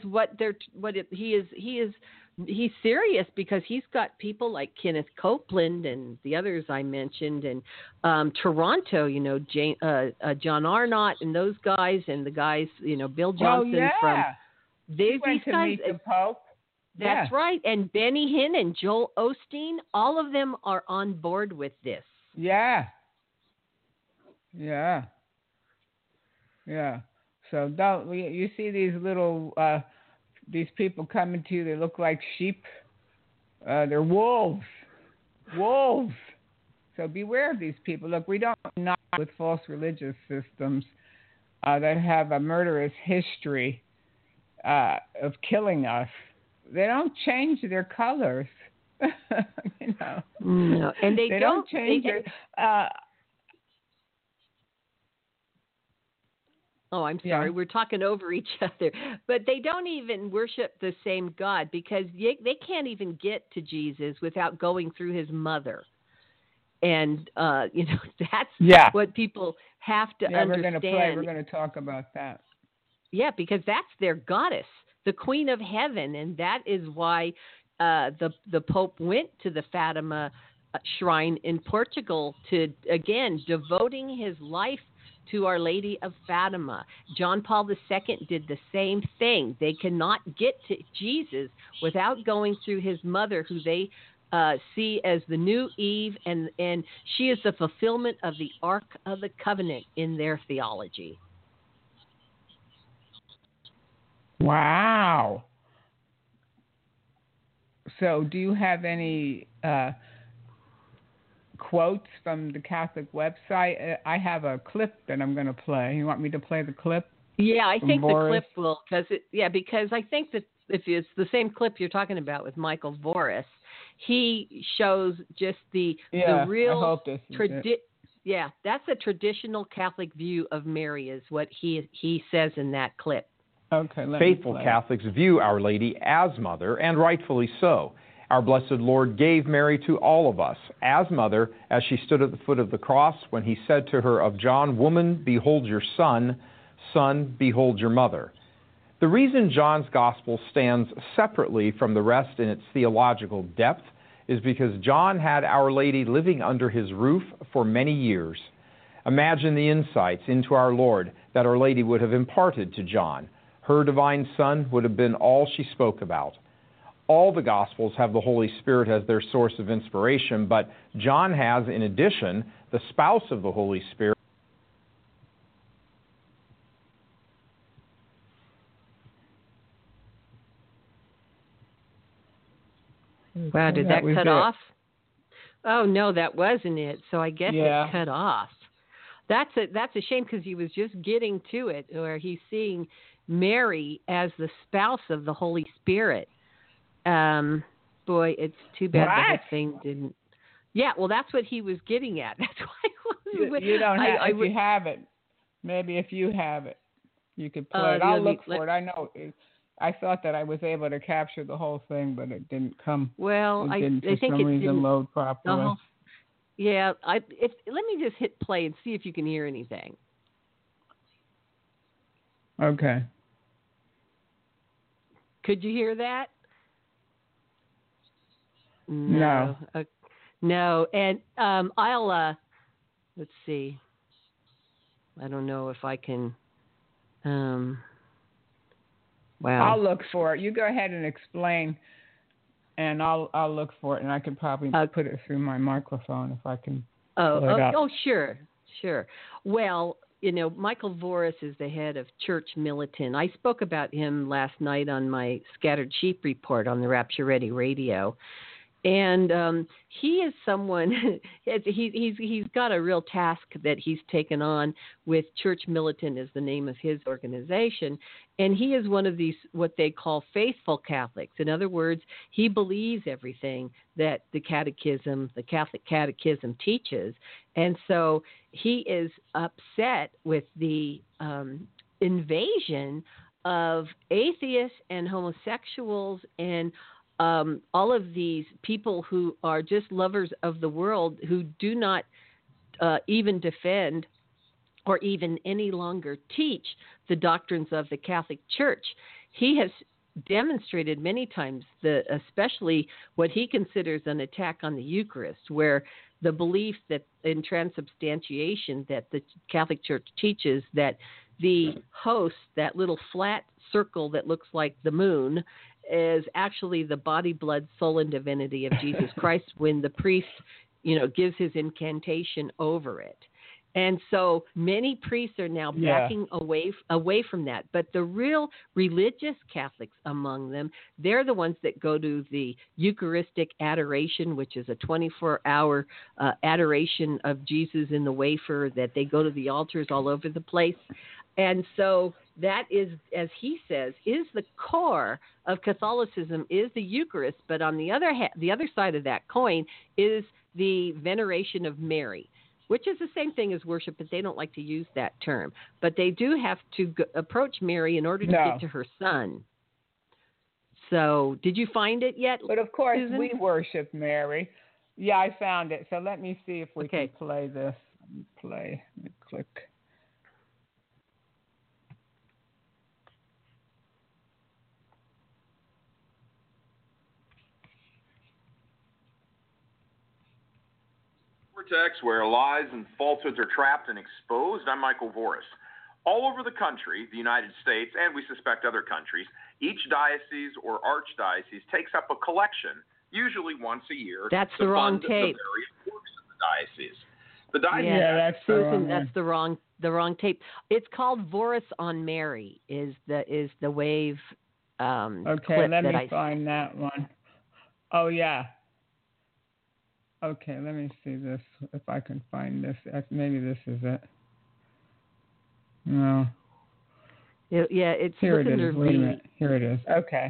he's serious because he's got people like Kenneth Copeland and the others I mentioned, and Toronto, you know, John Arnott and those guys, and the guys, you know, Bill Johnson from these guys. Meet the Pope. That's right, and Benny Hinn and Joel Osteen, all of them are on board with this. Yeah. So you see these little these people coming to you? They look like sheep. They're wolves. So beware of these people. Look, we don't not with false religious systems that have a murderous history of killing us. They don't change their colors. You know. No, and they don't change it. Oh, I'm sorry. We're talking over each other. But they don't even worship the same God because they can't even get to Jesus without going through his mother. And, you know, that's what people have to understand. We're going to talk about that. Yeah, because that's their goddess, the Queen of Heaven. And that is why the Pope went to the Fatima shrine in Portugal to, again, devoting his life to Our Lady of Fatima. John Paul II did the same thing. They cannot get to Jesus without going through his mother, who they see as the new Eve, and she is the fulfillment of the Ark of the Covenant in their theology. Wow. So do you have any quotes from the Catholic website? I have a clip that I'm going to play. You want me to play the clip? Yeah, I think Voris? The clip will, because I think that if it's the same clip you're talking about with Michael Voris, he shows just the real that's a traditional Catholic view of Mary, is what he says in that clip. Okay, faithful Catholics view Our Lady as mother, and rightfully so. Our blessed Lord gave Mary to all of us as mother, as she stood at the foot of the cross when he said to her of John, "Woman, behold your son. Son, behold your mother." The reason John's gospel stands separately from the rest in its theological depth is because John had Our Lady living under his roof for many years. Imagine the insights into our Lord that Our Lady would have imparted to John. Her divine Son would have been all she spoke about. All the Gospels have the Holy Spirit as their source of inspiration, but John has, in addition, the spouse of the Holy Spirit. Wow, did that cut off? Oh, no, that wasn't it. So I guess it cut off. That's a shame, because he was just getting to it, where he's seeing Mary as the spouse of the Holy Spirit. Boy, it's too bad the whole thing didn't. Yeah, well, that's what he was getting at. That's why you don't have. If you have it, maybe if you have it, you could play it. I'll look for it. I know. I thought that I was able to capture the whole thing, but it didn't come. Well, I think it didn't load properly. Yeah, let me just hit play and see if you can hear anything. Okay. Could you hear that? No. No, and I'll let's see. I don't know if I can. Wow. I'll look for it. You go ahead and explain, and I'll look for it, and I can probably put it through my microphone if I can. Sure. Well, Michael Voris is the head of Church Militant. I spoke about him last night on my Scattered Sheep Report on the Rapture Ready Radio. And he is someone, he's got a real task that he's taken on with Church Militant is the name of his organization. And he is one of these, what they call faithful Catholics. In other words, he believes everything that the Catechism, the Catholic Catechism teaches. And so he is upset with the invasion of atheists and homosexuals and all of these people who are just lovers of the world, who do not even defend or even any longer teach the doctrines of the Catholic Church. He has demonstrated many times, especially what he considers an attack on the Eucharist, where the belief that in transubstantiation that the Catholic Church teaches that the host, that little flat circle that looks like the moon, is actually the body, blood, soul, and divinity of Jesus Christ when the priest, gives his incantation over it. And so many priests are now backing away from that. But the real religious Catholics among them, they're the ones that go to the Eucharistic adoration, which is a 24-hour adoration of Jesus in the wafer, that they go to the altars all over the place. And so that is, as he says, is the core of Catholicism, is the Eucharist. But on the other the other side of that coin is the veneration of Mary, which is the same thing as worship, but they don't like to use that term. But they do have to approach Mary in order to get to her son. So did you find it yet? But of course, Susan? We worship Mary. Yeah, I found it. So let me see if we can play this. Let me click. Vortex, where lies and falsehoods are trapped and exposed. I'm Michael Voris. All over the country, the United States, and we suspect other countries, each diocese or archdiocese takes up a collection, usually once a year. That's the wrong tape. The various works of the diocese. The diocese. Yeah, that's Susan. That's the wrong tape. It's called Voris on Mary. Is the wave? Okay, clip let that me find that one. Oh yeah. Okay, let me see this, if I can find this. Maybe this is it. No. It's here it is. Wait a minute. Here it is. Okay.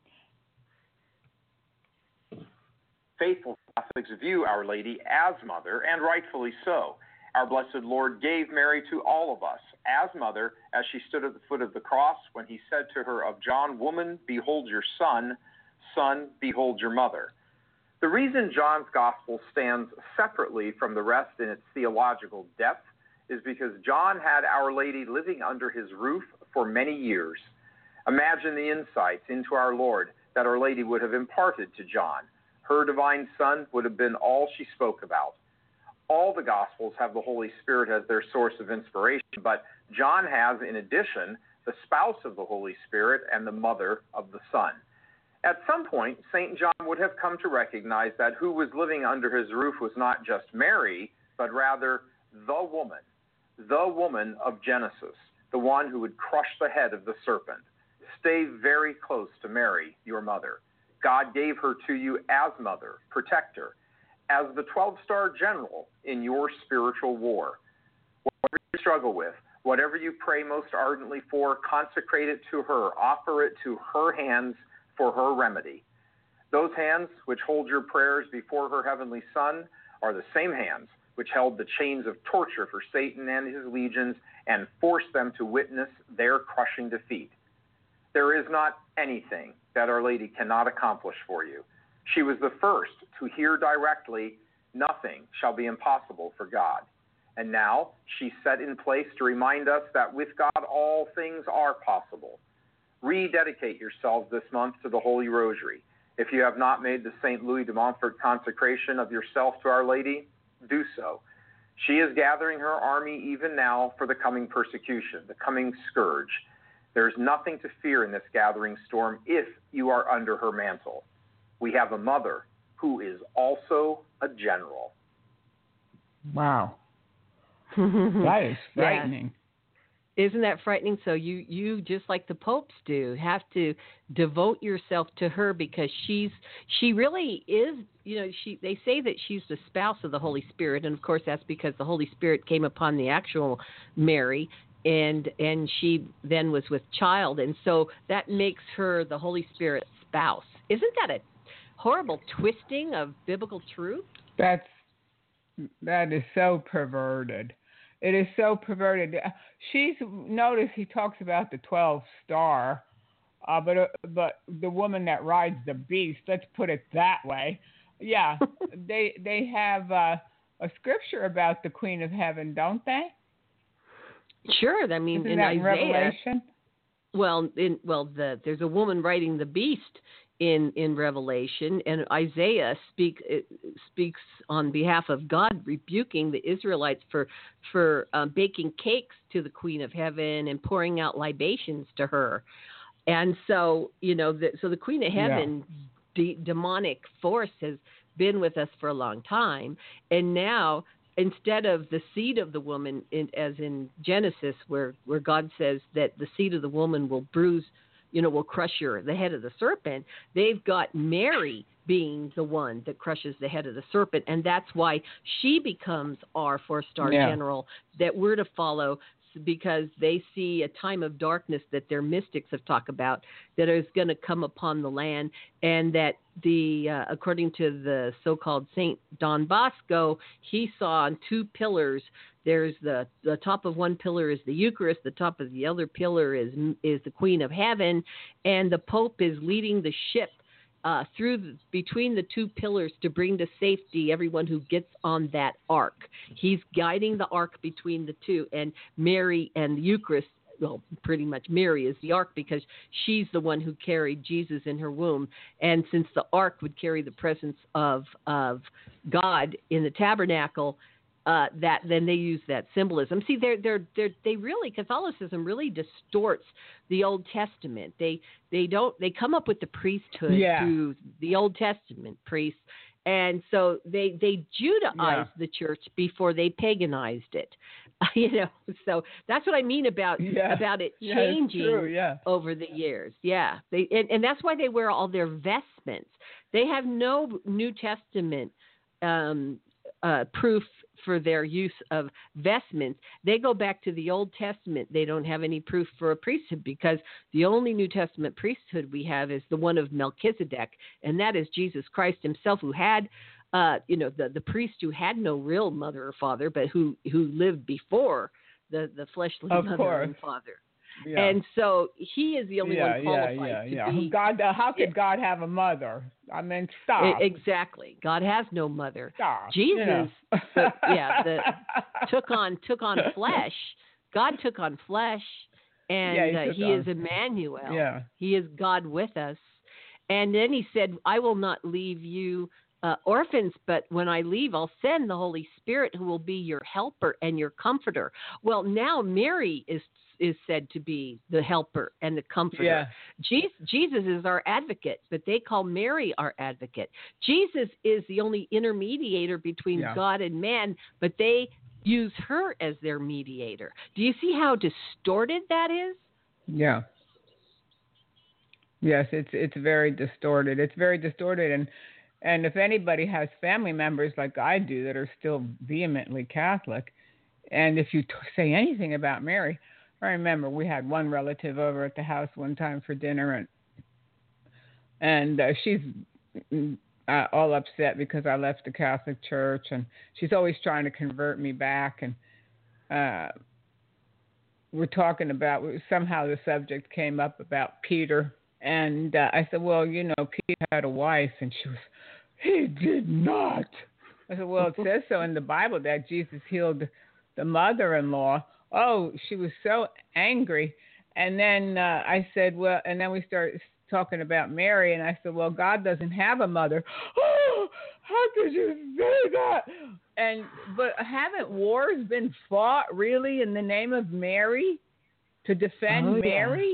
Faithful Catholics view Our Lady as mother, and rightfully so. Our blessed Lord gave Mary to all of us as mother as she stood at the foot of the cross when he said to her of John, "Woman, behold your son. Son, behold your mother." The reason John's gospel stands separately from the rest in its theological depth is because John had Our Lady living under his roof for many years. Imagine the insights into our Lord that Our Lady would have imparted to John. Her divine Son would have been all she spoke about. All the Gospels have the Holy Spirit as their source of inspiration, but John has, in addition, the spouse of the Holy Spirit and the mother of the Son. At some point, St. John would have come to recognize that who was living under his roof was not just Mary, but rather the woman of Genesis, the one who would crush the head of the serpent. Stay very close to Mary, your mother. God gave her to you as mother, protector, as the 12-star general in your spiritual war. Whatever you struggle with, Whatever you pray most ardently for, consecrate it to her. Offer it to her hands for her remedy. Those hands which hold your prayers before her heavenly Son are the same hands which held the chains of torture for Satan and his legions and forced them to witness their crushing defeat. There is not anything that Our Lady cannot accomplish for you. She was the first to hear directly, "Nothing shall be impossible for God." And now she's set in place to remind us that with God all things are possible. Rededicate yourselves this month to the Holy Rosary. If you have not made the St. Louis de Montfort consecration of yourself to Our Lady, do so. She is gathering her army even now for the coming persecution, the coming scourge. There is nothing to fear in this gathering storm if you are under her mantle. We have a mother who is also a general. Wow. That is frightening. Yeah. Isn't that frightening? So you just like the popes do, have to devote yourself to her because she really is, they say that she's the spouse of the Holy Spirit, and of course that's because the Holy Spirit came upon the actual Mary, and she then was with child, and so that makes her the Holy Spirit's spouse. Isn't that a horrible twisting of biblical truth? That is so perverted. It is so perverted. Notice he talks about the 12 star, but the woman that rides the beast, let's put it that way. Yeah, they have a scripture about the Queen of Heaven, don't they? Sure. I mean, Isn't in that Isaiah, Revelation? There's a woman riding the beast in Revelation, and Isaiah speaks on behalf of God, rebuking the Israelites for baking cakes to the Queen of Heaven and pouring out libations to her. And so, the Queen of Heaven, demonic force, has been with us for a long time, and now, instead of the seed of the woman, as in Genesis, where God says that the seed of the woman will bruise, will crush the head of the serpent, they've got Mary being the one that crushes the head of the serpent. And that's why she becomes our 4-star general that we're to follow, because they see a time of darkness that their mystics have talked about that is going to come upon the land, and that according to the so-called Saint Don Bosco, he saw on 2 pillars. There's the top of one pillar is the Eucharist, the top of the other pillar is the Queen of Heaven, and the Pope is leading the ship between the 2 pillars to bring to safety everyone who gets on that ark. He's guiding the ark between the 2, and Mary and the Eucharist. Well, pretty much Mary is the ark because she's the one who carried Jesus in her womb. And since the ark would carry the presence of God in the tabernacle, then they use that symbolism. See, they really, Catholicism really distorts the Old Testament. They come up with the priesthood through the Old Testament priests, and so they Judaized the church before they paganized it. So that's what I mean about it changing over the years. Yeah, and that's why they wear all their vestments. They have no New Testament proof for their use of vestments. They go back to the Old Testament. They don't have any proof for a priesthood, because the only New Testament priesthood we have is the one of Melchizedek, and that is Jesus Christ himself, who had the priest who had no real mother or father, but who lived before the fleshly mother and father. Yeah. And so he is the only one qualified to be. God, how could God have a mother? I mean, stop. Exactly. God has no mother. Stop. Jesus, took on flesh. God took on flesh, and he is Emmanuel. Yeah. He is God with us. And then he said, "I will not leave you orphans, but when I leave, I'll send the Holy Spirit, who will be your helper and your comforter." Well, now Mary is said to be the helper and the comforter. Yeah. Jesus is our advocate, but they call Mary our advocate. Jesus is the only intermediator between God and man, but they use her as their mediator. Do you see how distorted that is? Yeah. Yes, it's very distorted. It's very distorted, and if anybody has family members like I do that are still vehemently Catholic, And if you say anything about Mary, I remember we had one relative over at the house one time for dinner, and she's all upset because I left the Catholic Church, and she's always trying to convert me back. And we're talking about, somehow the subject came up about Peter, and I said, well, you know, Peter had a wife, and she was, he did not. I said, well, it says so in the Bible that Jesus healed the mother-in-law. Oh, she was so angry. And then I said, well, and then we started talking about Mary, and I said, well, God doesn't have a mother. Oh, how could you say that? But haven't wars been fought really in the name of Mary to defend Mary?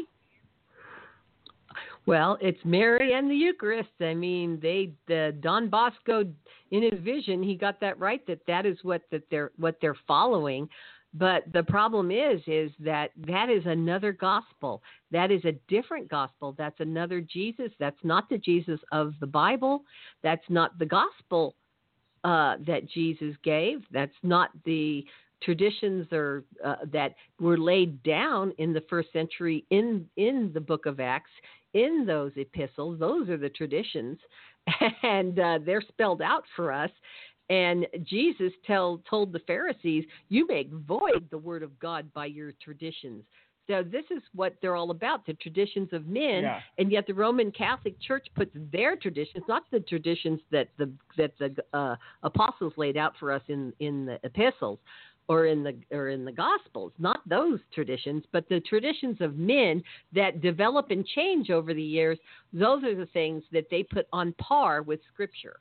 Well, it's Mary and the Eucharist. I mean, Don Bosco, in his vision, he got that right. That is what they're following. But the problem is that is another gospel. That is a different gospel. That's another Jesus. That's not the Jesus of the Bible. That's not the gospel that Jesus gave. That's not the traditions that were laid down in the first century in the book of Acts, in those epistles. Those are the traditions, and they're spelled out for us. And Jesus told the Pharisees, you make void the word of God by your traditions. So this is what they're all about, the traditions of men. Yeah. And yet the Roman Catholic Church puts their traditions, not the traditions that the apostles laid out for us in the epistles or in the Gospels, not those traditions, but the traditions of men that develop and change over the years. Those are the things that they put on par with Scripture.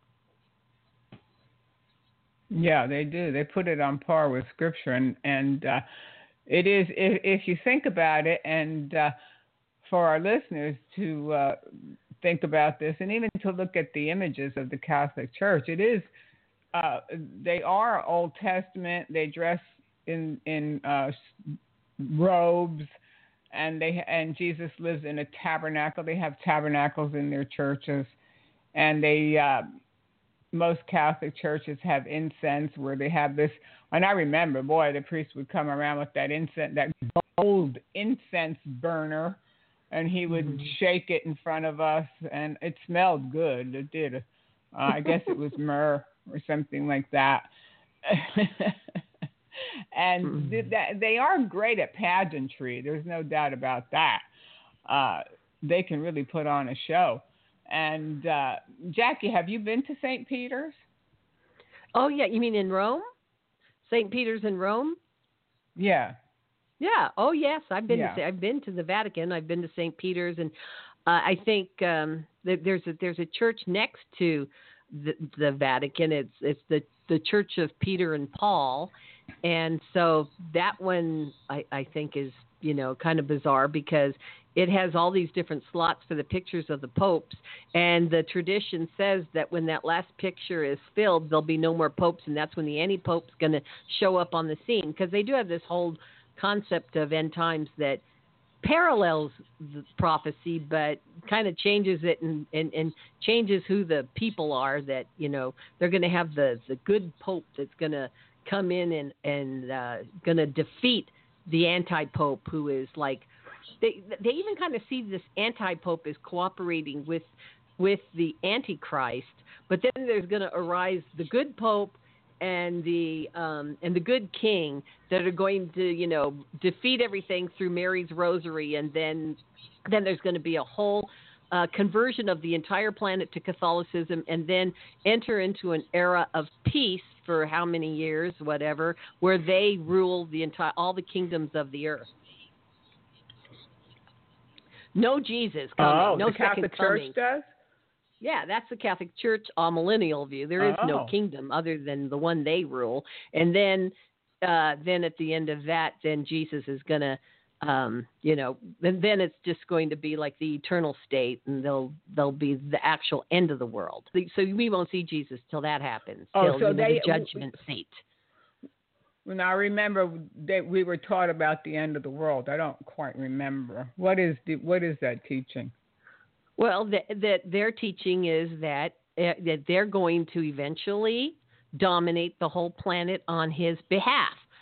Yeah, they do. They put it on par with Scripture, and it is, if you think about it, and for our listeners to think about this, and even to look at the images of the Catholic Church, it is, they are Old Testament. They dress in robes, and Jesus lives in a tabernacle. They have tabernacles in their churches, and they. Most Catholic churches have incense where they have this, and I remember, boy, the priest would come around with that incense, that gold incense burner, and he would shake it in front of us, and it smelled good. It did. I guess it was myrrh or something like that. And they are great at pageantry. There's no doubt about that. They can really put on a show. And Jackie, have you been to St. Peter's? Oh, yeah. You mean in Rome? St. Peter's in Rome? Yeah. Yeah. Oh, yes. I've been to the Vatican. I've been to St. Peter's, and I think there's a church next to the Vatican. It's the Church of Peter and Paul, and so that one I think is kind of bizarre because it has all these different slots for the pictures of the popes, and the tradition says that when that last picture is filled, there'll be no more popes, and that's when the anti-pope's going to show up on the scene, because they do have this whole concept of end times that parallels the prophecy, but kind of changes it and changes who the people are, that, they're going to have the good pope that's going to come in and going to defeat the anti-pope, who is like, they even kind of see this anti-pope as cooperating with the Antichrist, but then there's going to arise the good pope and the good king that are going to defeat everything through Mary's rosary, and then there's going to be a whole conversion of the entire planet to Catholicism, and then enter into an era of peace for how many years, whatever, where they rule all the kingdoms of the earth. No Jesus coming. No the Catholic coming. Church does? Yeah, that's the Catholic Church millennial view. There is no kingdom other than the one they rule. And then at the end of that, then Jesus is going to, then it's just going to be like the eternal state, and they'll be the actual end of the world. So we won't see Jesus till that happens. Till the judgment seat. Well, now I remember that we were taught about the end of the world. I don't quite remember. What is that teaching? Well, that their teaching is that they're going to eventually dominate the whole planet on his behalf.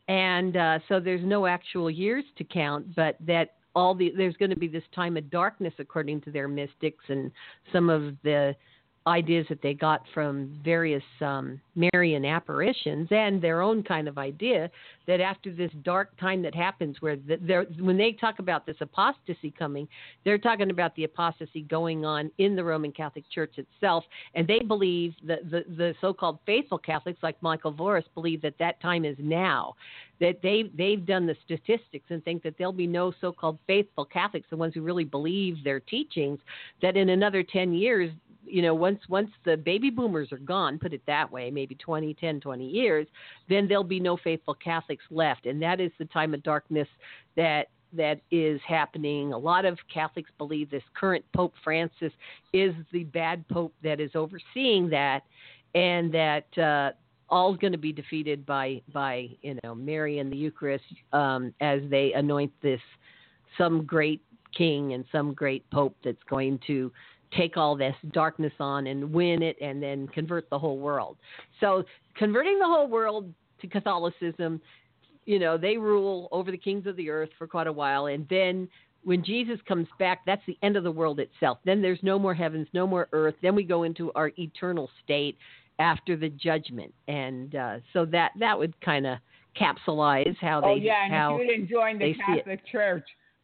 And so there's no actual years to count, but that there's going to be this time of darkness according to their mystics and some of the ideas that they got from various Marian apparitions and their own kind of idea that after this dark time that happens where when they talk about this apostasy coming, they're talking about the apostasy going on in the Roman Catholic Church itself. And they believe that the so-called faithful Catholics like Michael Voris believe that time is now, that they've done the statistics and think that there'll be no so-called faithful Catholics, the ones who really believe their teachings, that in another 10 years, once the baby boomers are gone, put it that way, maybe 20 years, then there'll be no faithful Catholics left. And that is the time of darkness that is happening. A lot of Catholics believe this current Pope Francis is the bad Pope that is overseeing that, and that all is going to be defeated by Mary and the Eucharist as they anoint some great king and some pope that's going to take all this darkness on and win it and then convert the whole world. So converting the whole world to Catholicism, they rule over the kings of the earth for quite a while. And then when Jesus comes back, that's the end of the world itself. Then there's no more heavens, no more earth. Then we go into our eternal state after the judgment. And so that would kind of capsulize how they if you didn't join the Catholic Church.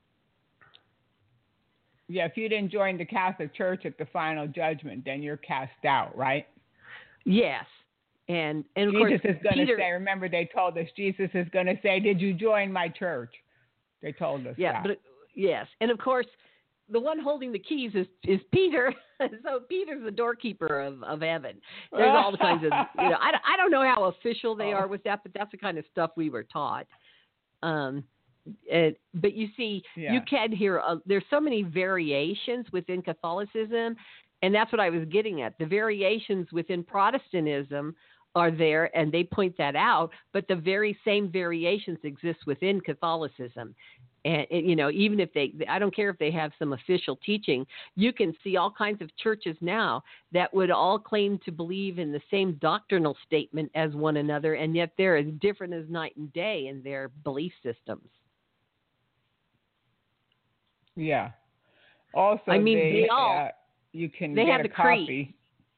Yeah, if you didn't join the Catholic Church at the final judgment, then you're cast out, right? Yes. And of Jesus course, is going to Peter, say, remember they told us, Jesus is going to say, did you join my church? They told us that. But yes. And of course, the one holding the keys is Peter. So Peter's the doorkeeper of heaven. There's all kinds of, I don't know how official they are with that, but that's the kind of stuff we were taught. But you see, you can hear, there's so many variations within Catholicism, and that's what I was getting at. The variations within Protestantism are there, and they point that out, but the very same variations exist within Catholicism. And, even if I don't care if they have some official teaching, you can see all kinds of churches now that would all claim to believe in the same doctrinal statement as one another, and yet they're as different as night and day in their belief systems. Yeah. Also, you can they get have a the copy. Creed.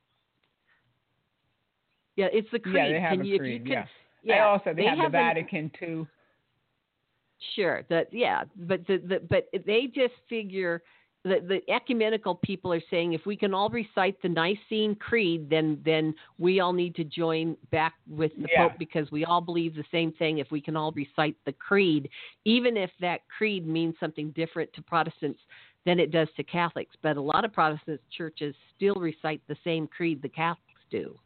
Yeah, it's the Creed. Yeah, they have a Creed. They have the Vatican too. Sure. But they just figure that the ecumenical people are saying if we can all recite the Nicene Creed, then we all need to join back with the Pope because we all believe the same thing. If we can all recite the Creed, even if that creed means something different to Protestants than it does to Catholics, but a lot of Protestant churches still recite the same creed the Catholics do.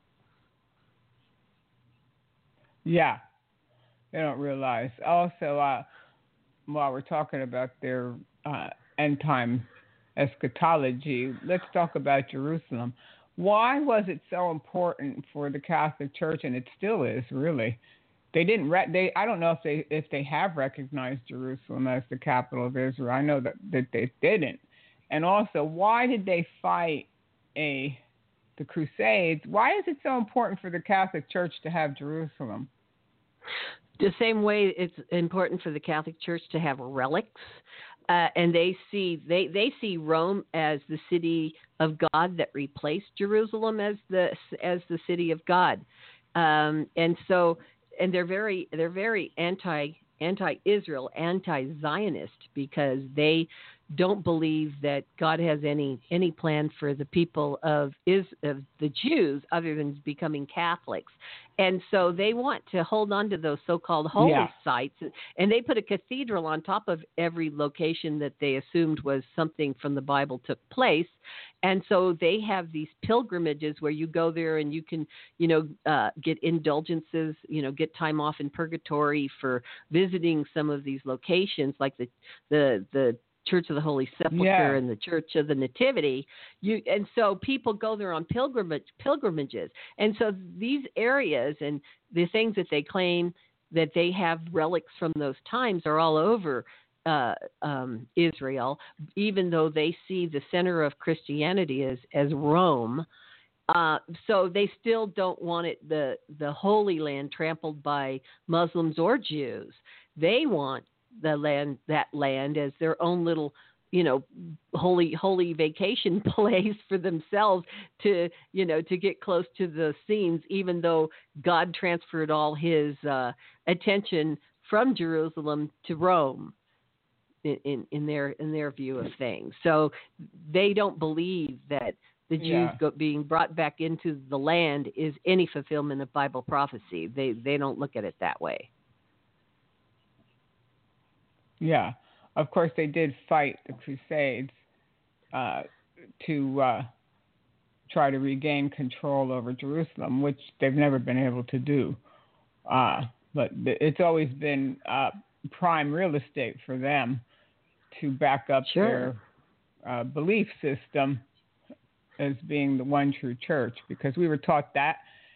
Yeah, they don't realize. Also, while we're talking about their end time eschatology, let's talk about Jerusalem. Why was it so important for the Catholic Church, and it still is really? They didn't. I don't know if they have recognized Jerusalem as the capital of Israel. I know that they didn't. And also, why did they fight the Crusades? Why is it so important for the Catholic Church to have Jerusalem? The same way it's important for the Catholic Church to have relics, and they see Rome as the city of God that replaced Jerusalem as the city of God, and they're very anti-Israel, anti-Zionist because they don't believe that God has any plan for the people of the Jews other than becoming Catholics. And so they want to hold on to those so-called holy sites. And they put a cathedral on top of every location that they assumed was something from the Bible took place. And so they have these pilgrimages where you go there and you can, get indulgences, get time off in purgatory for visiting some of these locations like the Church of the Holy Sepulchre and the Church of the Nativity. And so people go there on pilgrimages. And so these areas and the things that they claim that they have relics from those times are all over Israel, even though they see the center of Christianity as Rome. So they still don't want it, the Holy Land, trampled by Muslims or Jews. They want that land as their own little, holy vacation place for themselves to get close to the scenes, even though God transferred all his attention from Jerusalem to Rome in their view of things. So they don't believe that the Jews being brought back into the land is any fulfillment of Bible prophecy. They don't look at it that way. Yeah. Of course, they did fight the Crusades to try to regain control over Jerusalem, which they've never been able to do. But it's always been prime real estate for them to back up their belief system as being the one true church, because we were taught that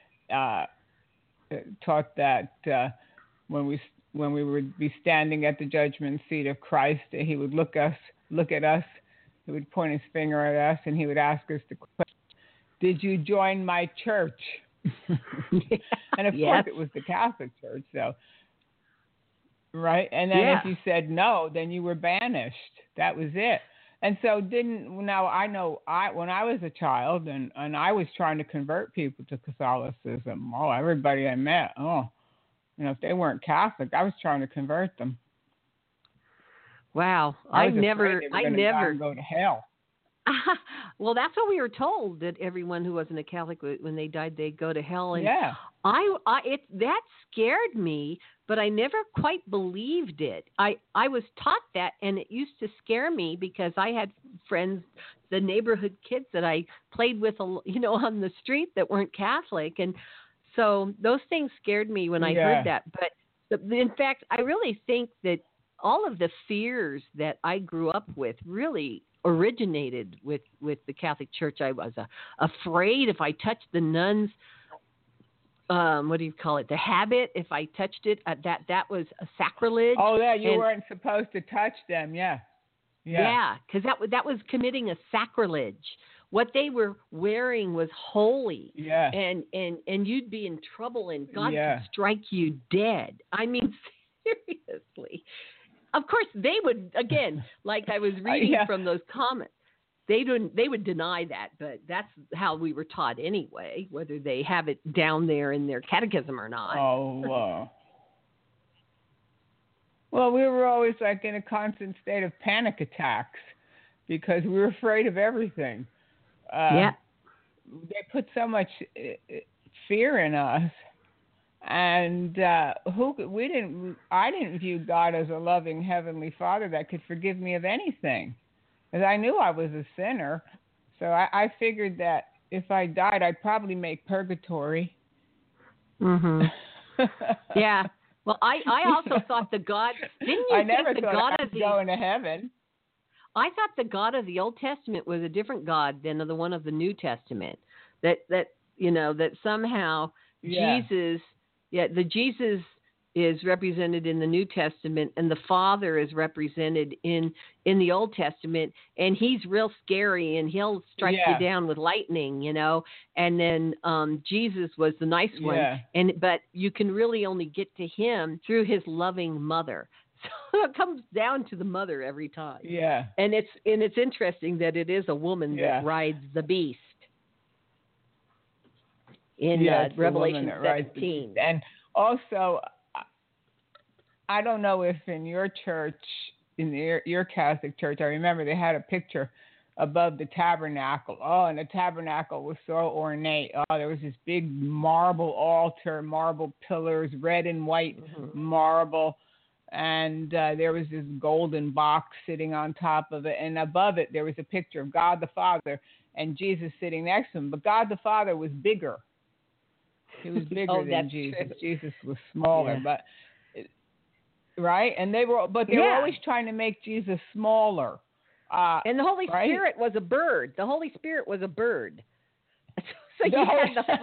when we would be standing at the judgment seat of Christ, he would look at us, he would point his finger at us, and he would ask us the question, "Did you join my church?" And of course, it was the Catholic Church, so right. And then if you said no, then you were banished. That was it. And so when I was a child and I was trying to convert people to Catholicism, everybody I met, if they weren't Catholic, I was trying to convert them. Wow. I never go to hell. Well, that's what we were told, that everyone who wasn't a Catholic, when they died, they'd go to hell. And that scared me, but I never quite believed it. I was taught that, and it used to scare me because I had friends, the neighborhood kids that I played with, on the street that weren't Catholic, and so those things scared me when I heard that. But in fact, I really think that all of the fears that I grew up with really originated with the Catholic Church. I was afraid if I touched the nuns, the habit, if I touched it, that was a sacrilege. Oh, yeah, you weren't supposed to touch them, yeah. Yeah, because that was committing a sacrilege. What they were wearing was holy. Yeah. And you'd be in trouble, and God could strike you dead. I mean, seriously. Of course, they would, again, like I was reading from those comments, they would deny that, but that's how we were taught anyway, whether they have it down there in their catechism or not. Oh, wow. Well, we were always like in a constant state of panic attacks because we were afraid of everything. They put so much fear in us. And I didn't view God as a loving Heavenly Father that could forgive me of anything, because I knew I was a sinner. So I figured that if I died, I'd probably make purgatory. Mm-hmm. Yeah. Well, I also thought the God. Didn't you I think never the thought God I was going to heaven. I thought the God of the Old Testament was a different God than the one of the New Testament. That somehow Jesus. Yeah, the Jesus is represented in the New Testament, and the Father is represented in the Old Testament, and he's real scary, and he'll strike you down with lightning, And then Jesus was the nice one, but you can really only get to him through his loving mother. So it comes down to the mother every time. Yeah, and it's interesting that it is a woman that rides the beast. In Revelation 17. And also, I don't know if in your church, in your Catholic church, I remember they had a picture above the tabernacle. Oh, and the tabernacle was so ornate. Oh, there was this big marble altar, marble pillars, red and white marble. And there was this golden box sitting on top of it. And above it, there was a picture of God the Father and Jesus sitting next to him. But God the Father was bigger. He was bigger than Jesus. True. Jesus was smaller, right? And they were always trying to make Jesus smaller. And the Holy Spirit was a bird. The Holy Spirit was a bird. So you had the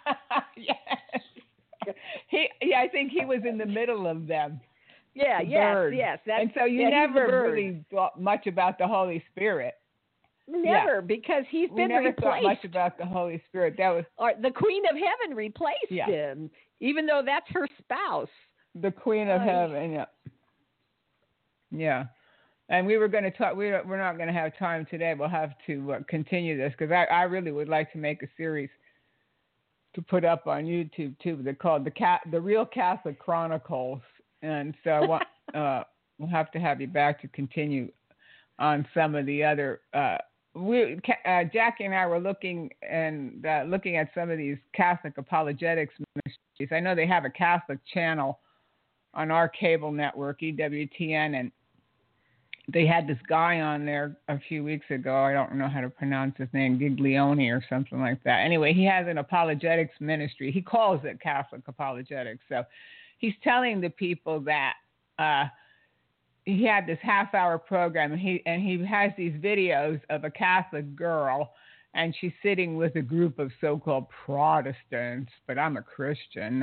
I think he was in the middle of them. Yeah, bird. yes. And so you never really thought much about the Holy Spirit. never, because he's we been never replaced. thought much about the Holy Spirit. That was Or the Queen of Heaven replaced him, even though that's her spouse. the Queen of Heaven. Yeah. Yeah. And we were going to talk. We're not going to have time today. We'll have to continue this because I really would like to make a series to put up on YouTube too. They're called the Real Catholic Chronicles, and so we'll have to have you back to continue on some of the other. Jackie and I were looking at some of these Catholic apologetics ministries. I know they have a Catholic channel on our cable network, EWTN, and they had this guy on there a few weeks ago. I don't know how to pronounce his name, Giglione or something like that. Anyway, he has an apologetics ministry. He calls it Catholic apologetics. So he's telling the people that he had this half-hour program, and he has these videos of a Catholic girl, and she's sitting with a group of so-called Protestants. But I'm a Christian.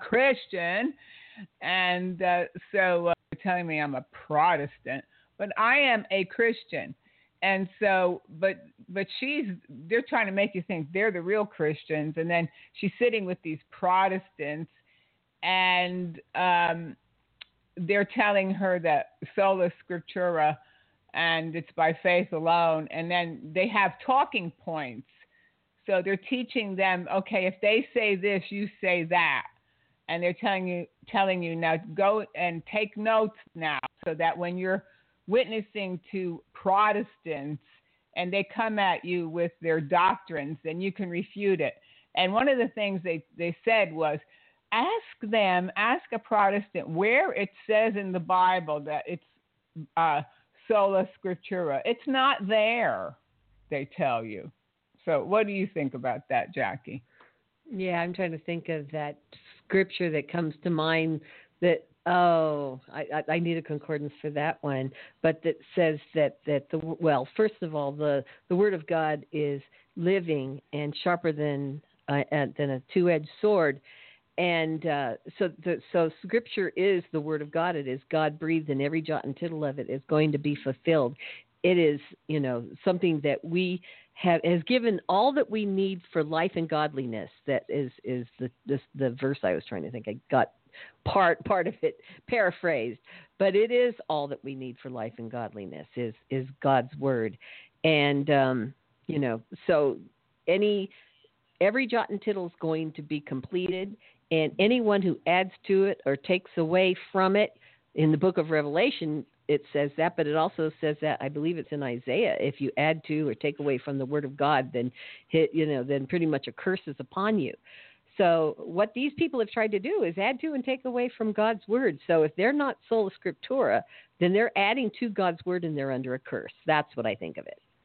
And so telling me I'm a Protestant. But I am a Christian, and so, but they're trying to make you think they're the real Christians, and then she's sitting with these Protestants, and they're telling her that sola scriptura, and it's by faith alone, and then they have talking points, so they're teaching them, okay, if they say this, you say that, and they're telling you now go and take notes now, so that when you're witnessing to Protestants and they come at you with their doctrines, then you can refute it. And one of the things they said was, ask a Protestant where it says in the Bible that it's sola scriptura. It's not there, they tell you. So what do you think about that, Jackie? Yeah, I'm trying to think of that scripture that comes to mind that, I need a concordance for that one, but that says that first of all, the Word of God is living and sharper than a two-edged sword, and so Scripture is the Word of God. It is God breathed, and every jot and tittle of it is going to be fulfilled. It is, something that we has given all that we need for life and godliness. That is the verse I was trying to think. I got part of it paraphrased, but it is all that we need for life and godliness is God's word. And so every jot and tittle is going to be completed, and anyone who adds to it or takes away from it, in the book of Revelation it says that, but it also says that, I believe it's in Isaiah, if you add to or take away from the word of God, then then pretty much a curse is upon you. So what these people have tried to do is add to and take away from God's word. So if they're not sola scriptura, then they're adding to God's word and they're under a curse. That's what I think of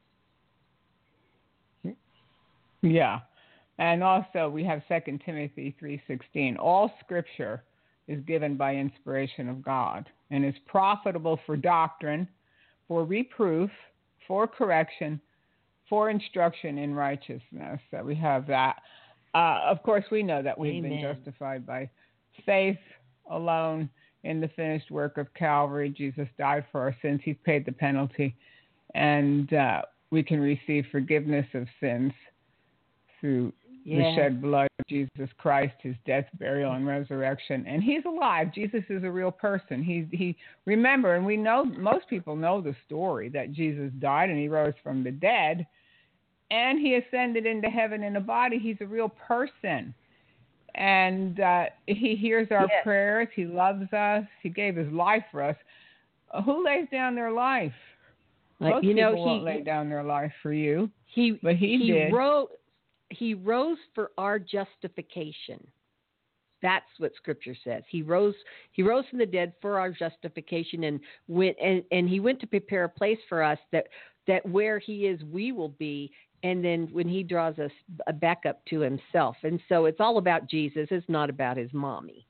it. Yeah. And also we have 2 Timothy 3:16. All scripture is given by inspiration of God and is profitable for doctrine, for reproof, for correction, for instruction in righteousness. So we have that. Of course, we know that we've been justified by faith alone in the finished work of Calvary. Jesus died for our sins. He's paid the penalty. And we can receive forgiveness of sins through the shed blood of Jesus Christ, his death, burial, and resurrection. And he's alive. Jesus is a real person. He remember, and we know, most people know the story that Jesus died and he rose from the dead. And he ascended into heaven in a body. He's a real person. And he hears our prayers. He loves us. He gave his life for us. Who lays down their life? Most people won't lay down their life for you. But he did. He rose for our justification. That's what Scripture says. He rose from the dead for our justification, and he went to prepare a place for us that where he is, we will be. And then when he draws us back up to himself. And so it's all about Jesus. It's not about his mommy.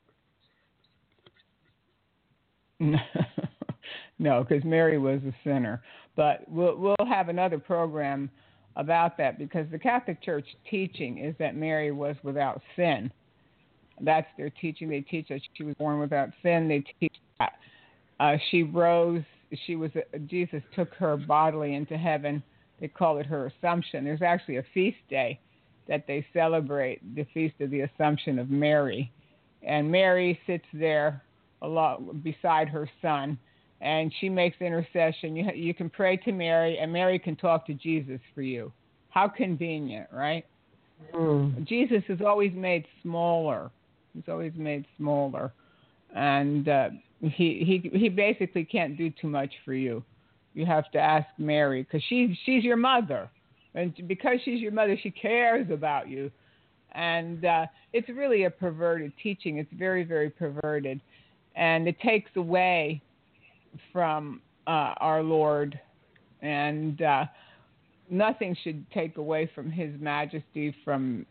No, because Mary was a sinner. But we'll have another program about that, because the Catholic Church teaching is that Mary was without sin. That's their teaching. They teach that she was born without sin. They teach that she rose. Jesus took her bodily into heaven They call it her Assumption. There's actually a feast day that they celebrate, the Feast of the Assumption of Mary. And Mary sits there beside her son, and she makes intercession. You can pray to Mary, and Mary can talk to Jesus for you. How convenient, right? Jesus is always made smaller. He's always made smaller. And he basically can't do too much for you. You have to ask Mary, because she's your mother. And because she's your mother, she cares about you. And it's really a perverted teaching. It's very, very perverted. And it takes away from our Lord. And nothing should take away from His majesty, from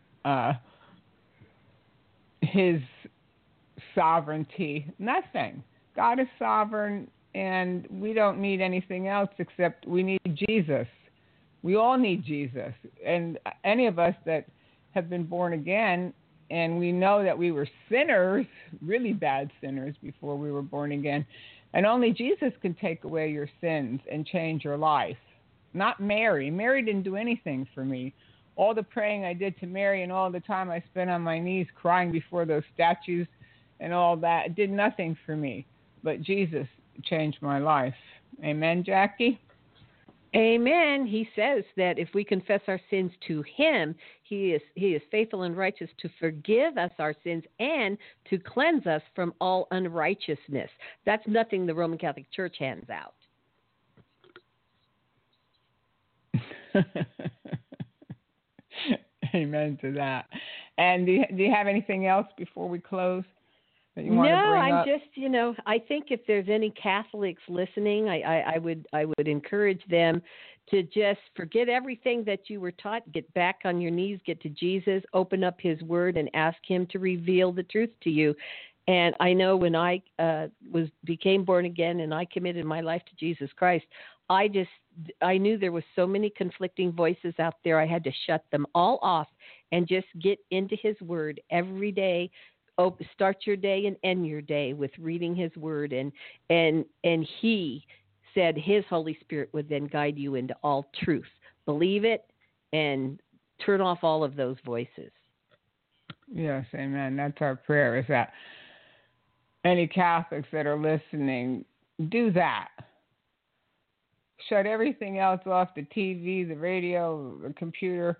His sovereignty. Nothing. God is sovereign, and we don't need anything else except we need Jesus. We all need Jesus. And any of us that have been born again, and we know that we were sinners, really bad sinners before we were born again, and only Jesus can take away your sins and change your life. Not Mary. Mary didn't do anything for me. All the praying I did to Mary and all the time I spent on my knees crying before those statues and all that did nothing for me. But Jesus changed my life. Amen, Jackie? Amen. He says that if we confess our sins to Him, He is faithful and righteous to forgive us our sins and to cleanse us from all unrighteousness. That's nothing the Roman Catholic Church hands out. Amen to that. And do you have anything else before we close that you want to bring up? No, I'm just, I think if there's any Catholics listening, I would encourage them to just forget everything that you were taught, get back on your knees, get to Jesus, open up His Word, and ask Him to reveal the truth to you. And I know when I became born again and I committed my life to Jesus Christ, I knew there was so many conflicting voices out there. I had to shut them all off and just get into His Word every day. Start your day and end your day with reading His Word, and He said His Holy Spirit would then guide you into all truth. Believe it and turn off all of those voices. Yes, amen. That's our prayer, is that any Catholics that are listening, do that. Shut everything else off, the TV, the radio, the computer,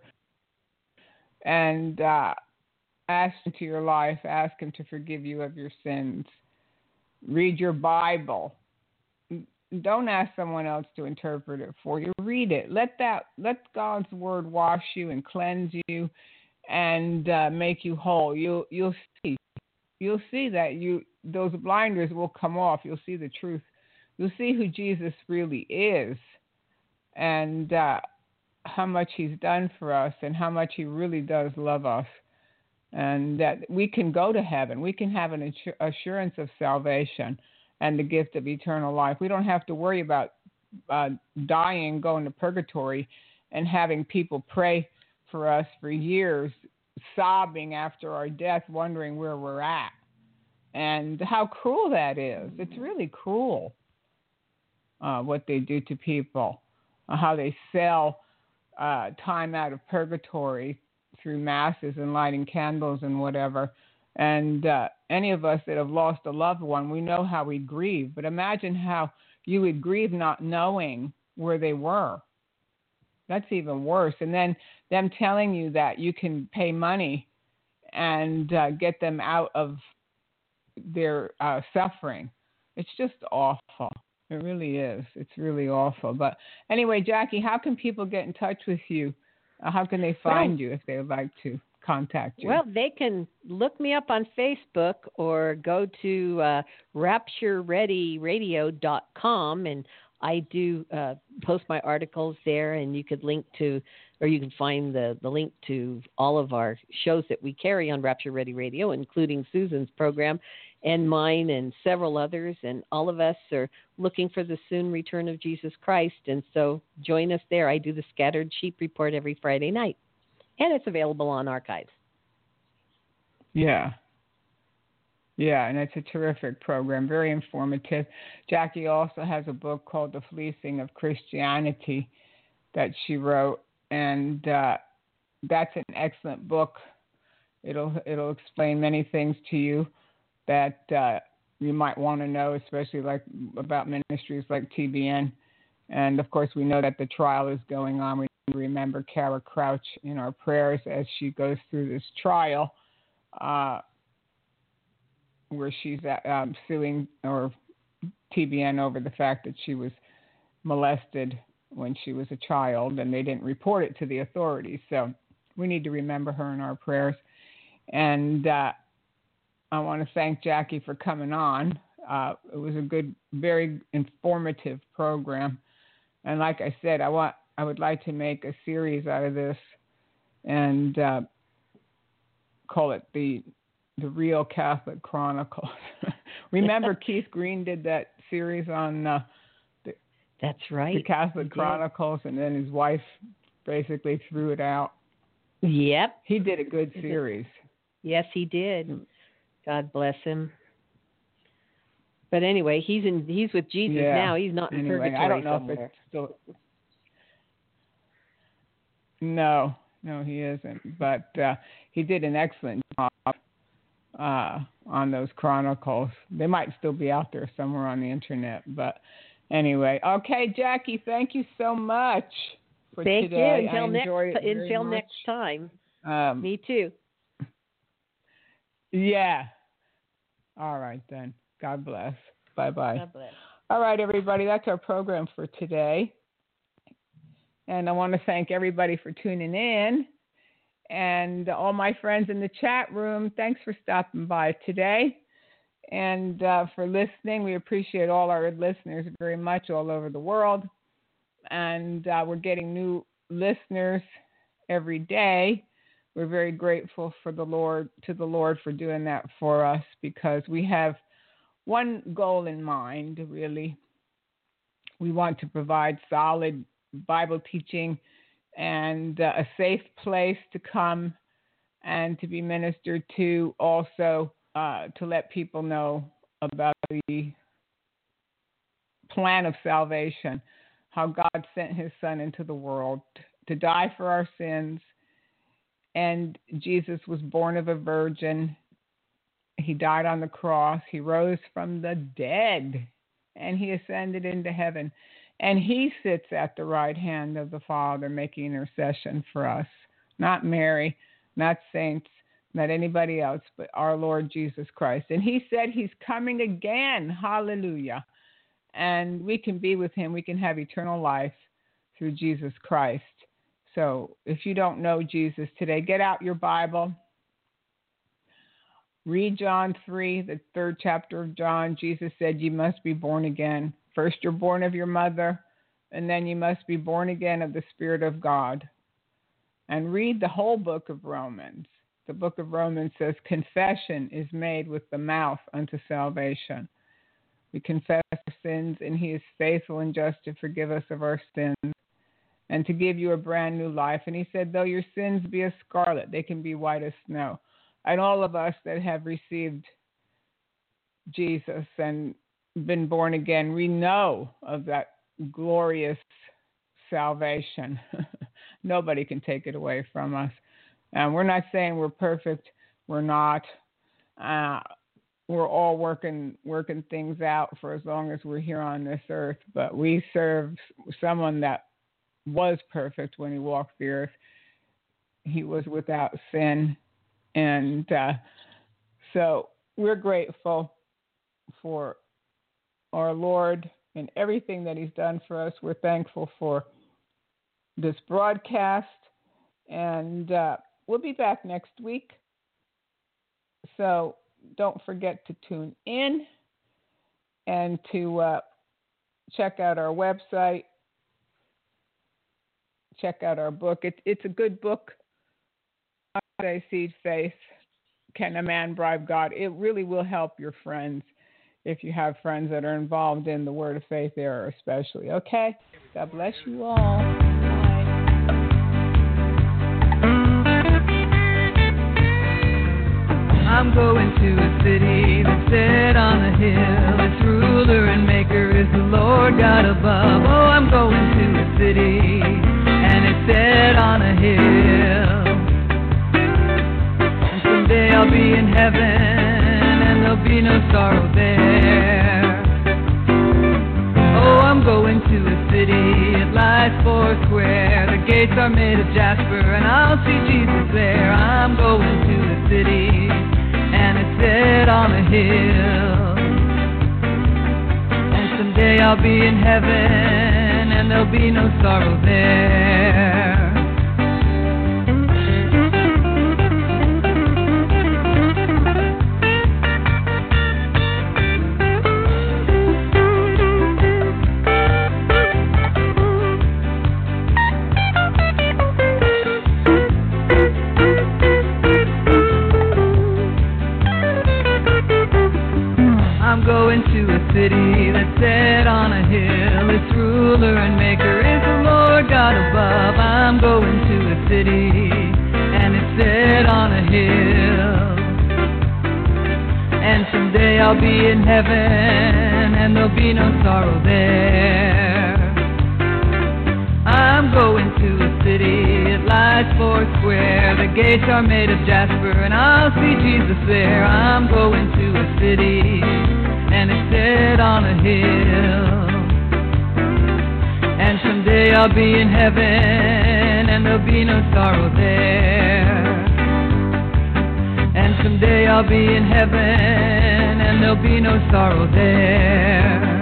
and ask into your life. Ask Him to forgive you of your sins. Read your Bible. Don't ask someone else to interpret it for you. Read it. Let God's Word wash you and cleanse you and make you whole. You'll see that those blinders will come off. You'll see the truth. You'll see who Jesus really is, and how much He's done for us, and how much He really does love us, and that we can go to heaven. We can have an assurance of salvation and the gift of eternal life. We don't have to worry about dying, going to purgatory, and having people pray for us for years, sobbing after our death, wondering where we're at. And how cruel that is. It's really cruel what they do to people, how they sell time out of purgatory through masses and lighting candles and whatever. And any of us that have lost a loved one, we know how we grieve. But imagine how you would grieve not knowing where they were. That's even worse. And then them telling you that you can pay money and get them out of their suffering. It's just awful. It really is. It's really awful. But anyway, Jackie, how can people get in touch with you? How can they find you if they would like to contact you? Well, they can look me up on Facebook or go to rapturereadyradio.com, and I do post my articles there, and you could link to, or you can find the link to all of our shows that we carry on Rapture Ready Radio, including Susan's program and mine and several others. And all of us are looking for the soon return of Jesus Christ. And so join us there. I do the Scattered Sheep Report every Friday night, and it's available on archives. Yeah. Yeah, and it's a terrific program, very informative. Jackie also has a book called The Fleecing of Christianity that she wrote, and that's an excellent book. It'll explain many things to you that you might want to know, especially like about ministries like TBN. And of course, we know that the trial is going on. We remember Kara Crouch in our prayers as she goes through this trial, where she's suing or TBN over the fact that she was molested when she was a child, and they didn't report it to the authorities. So we need to remember her in our prayers. And I want to thank Jackie for coming on. It was a good, very informative program. And like I said, I would like to make a series out of this and call it the Real Catholic Chronicles. Remember Keith Green did that series on that's right, the Catholic Chronicles, and then his wife basically threw it out. Yep. He did a good series. Yes, he did. God bless him. But anyway, he's with Jesus now. He's not in purgatory I don't know somewhere. if it's still. No, he isn't. But he did an excellent job on those chronicles. They might still be out there somewhere on the internet. But anyway, okay, Jackie, thank you so much for today. Until next time. Me too. Yeah. All right, then. God bless. Bye-bye. God bless. All right, everybody. That's our program for today. And I want to thank everybody for tuning in. And all my friends in the chat room, thanks for stopping by today. And for listening, we appreciate all our listeners very much all over the world. And we're getting new listeners every day. We're very grateful to the Lord for doing that for us, because we have one goal in mind, really. We want to provide solid Bible teaching and a safe place to come and to be ministered to, also to let people know about the plan of salvation, how God sent his Son into the world to die for our sins. And Jesus was born of a virgin. He died on the cross. He rose from the dead, and he ascended into heaven. And he sits at the right hand of the Father making intercession for us. Not Mary, not saints, not anybody else, but our Lord Jesus Christ. And he said he's coming again. Hallelujah. And we can be with him. We can have eternal life through Jesus Christ. So if you don't know Jesus today, get out your Bible. Read John 3, the 3rd chapter of John. Jesus said you must be born again. First you're born of your mother, and then you must be born again of the Spirit of God. And read the whole book of Romans. The book of Romans says confession is made with the mouth unto salvation. We confess our sins, and he is faithful and just to forgive us of our sins and to give you a brand new life. And he said, though your sins be as scarlet, they can be white as snow. And all of us that have received Jesus and been born again, we know of that glorious salvation. Nobody can take it away from us. And we're not saying we're perfect. We're not. We're all working things out for as long as we're here on this earth. But we serve someone that was perfect when he walked the earth. He was without sin. And so we're grateful for our Lord and everything that he's done for us. We're thankful for this broadcast. And we'll be back next week. So don't forget to tune in and to check out our website. Check out our book. It's a good book. I See Faith. Can a Man Bribe God? It really will help your friends if you have friends that are involved in the Word of Faith era especially. Okay? God bless you all. Bye. I'm going to a city that's set on a hill. Its ruler and maker is the Lord God above. Oh, I'm going to a city be in heaven, and there'll be no sorrow there. Oh, I'm going to a city, it lies four square. The gates are made of jasper, and I'll see Jesus there. I'm going to a city, and it's set on a hill. And someday I'll be in heaven, and there'll be no sorrow there. Going to a city that's set on a hill. Its ruler and maker is the Lord God above. I'm going to a city, and it's set on a hill. And someday I'll be in heaven, and there'll be no sorrow there. I'm going to a city, it lies four square. The gates are made of jasper, and I'll see Jesus there. I'm going to a city, and it's set on a hill. And someday I'll be in heaven, and there'll be no sorrow there. And someday I'll be in heaven, and there'll be no sorrow there.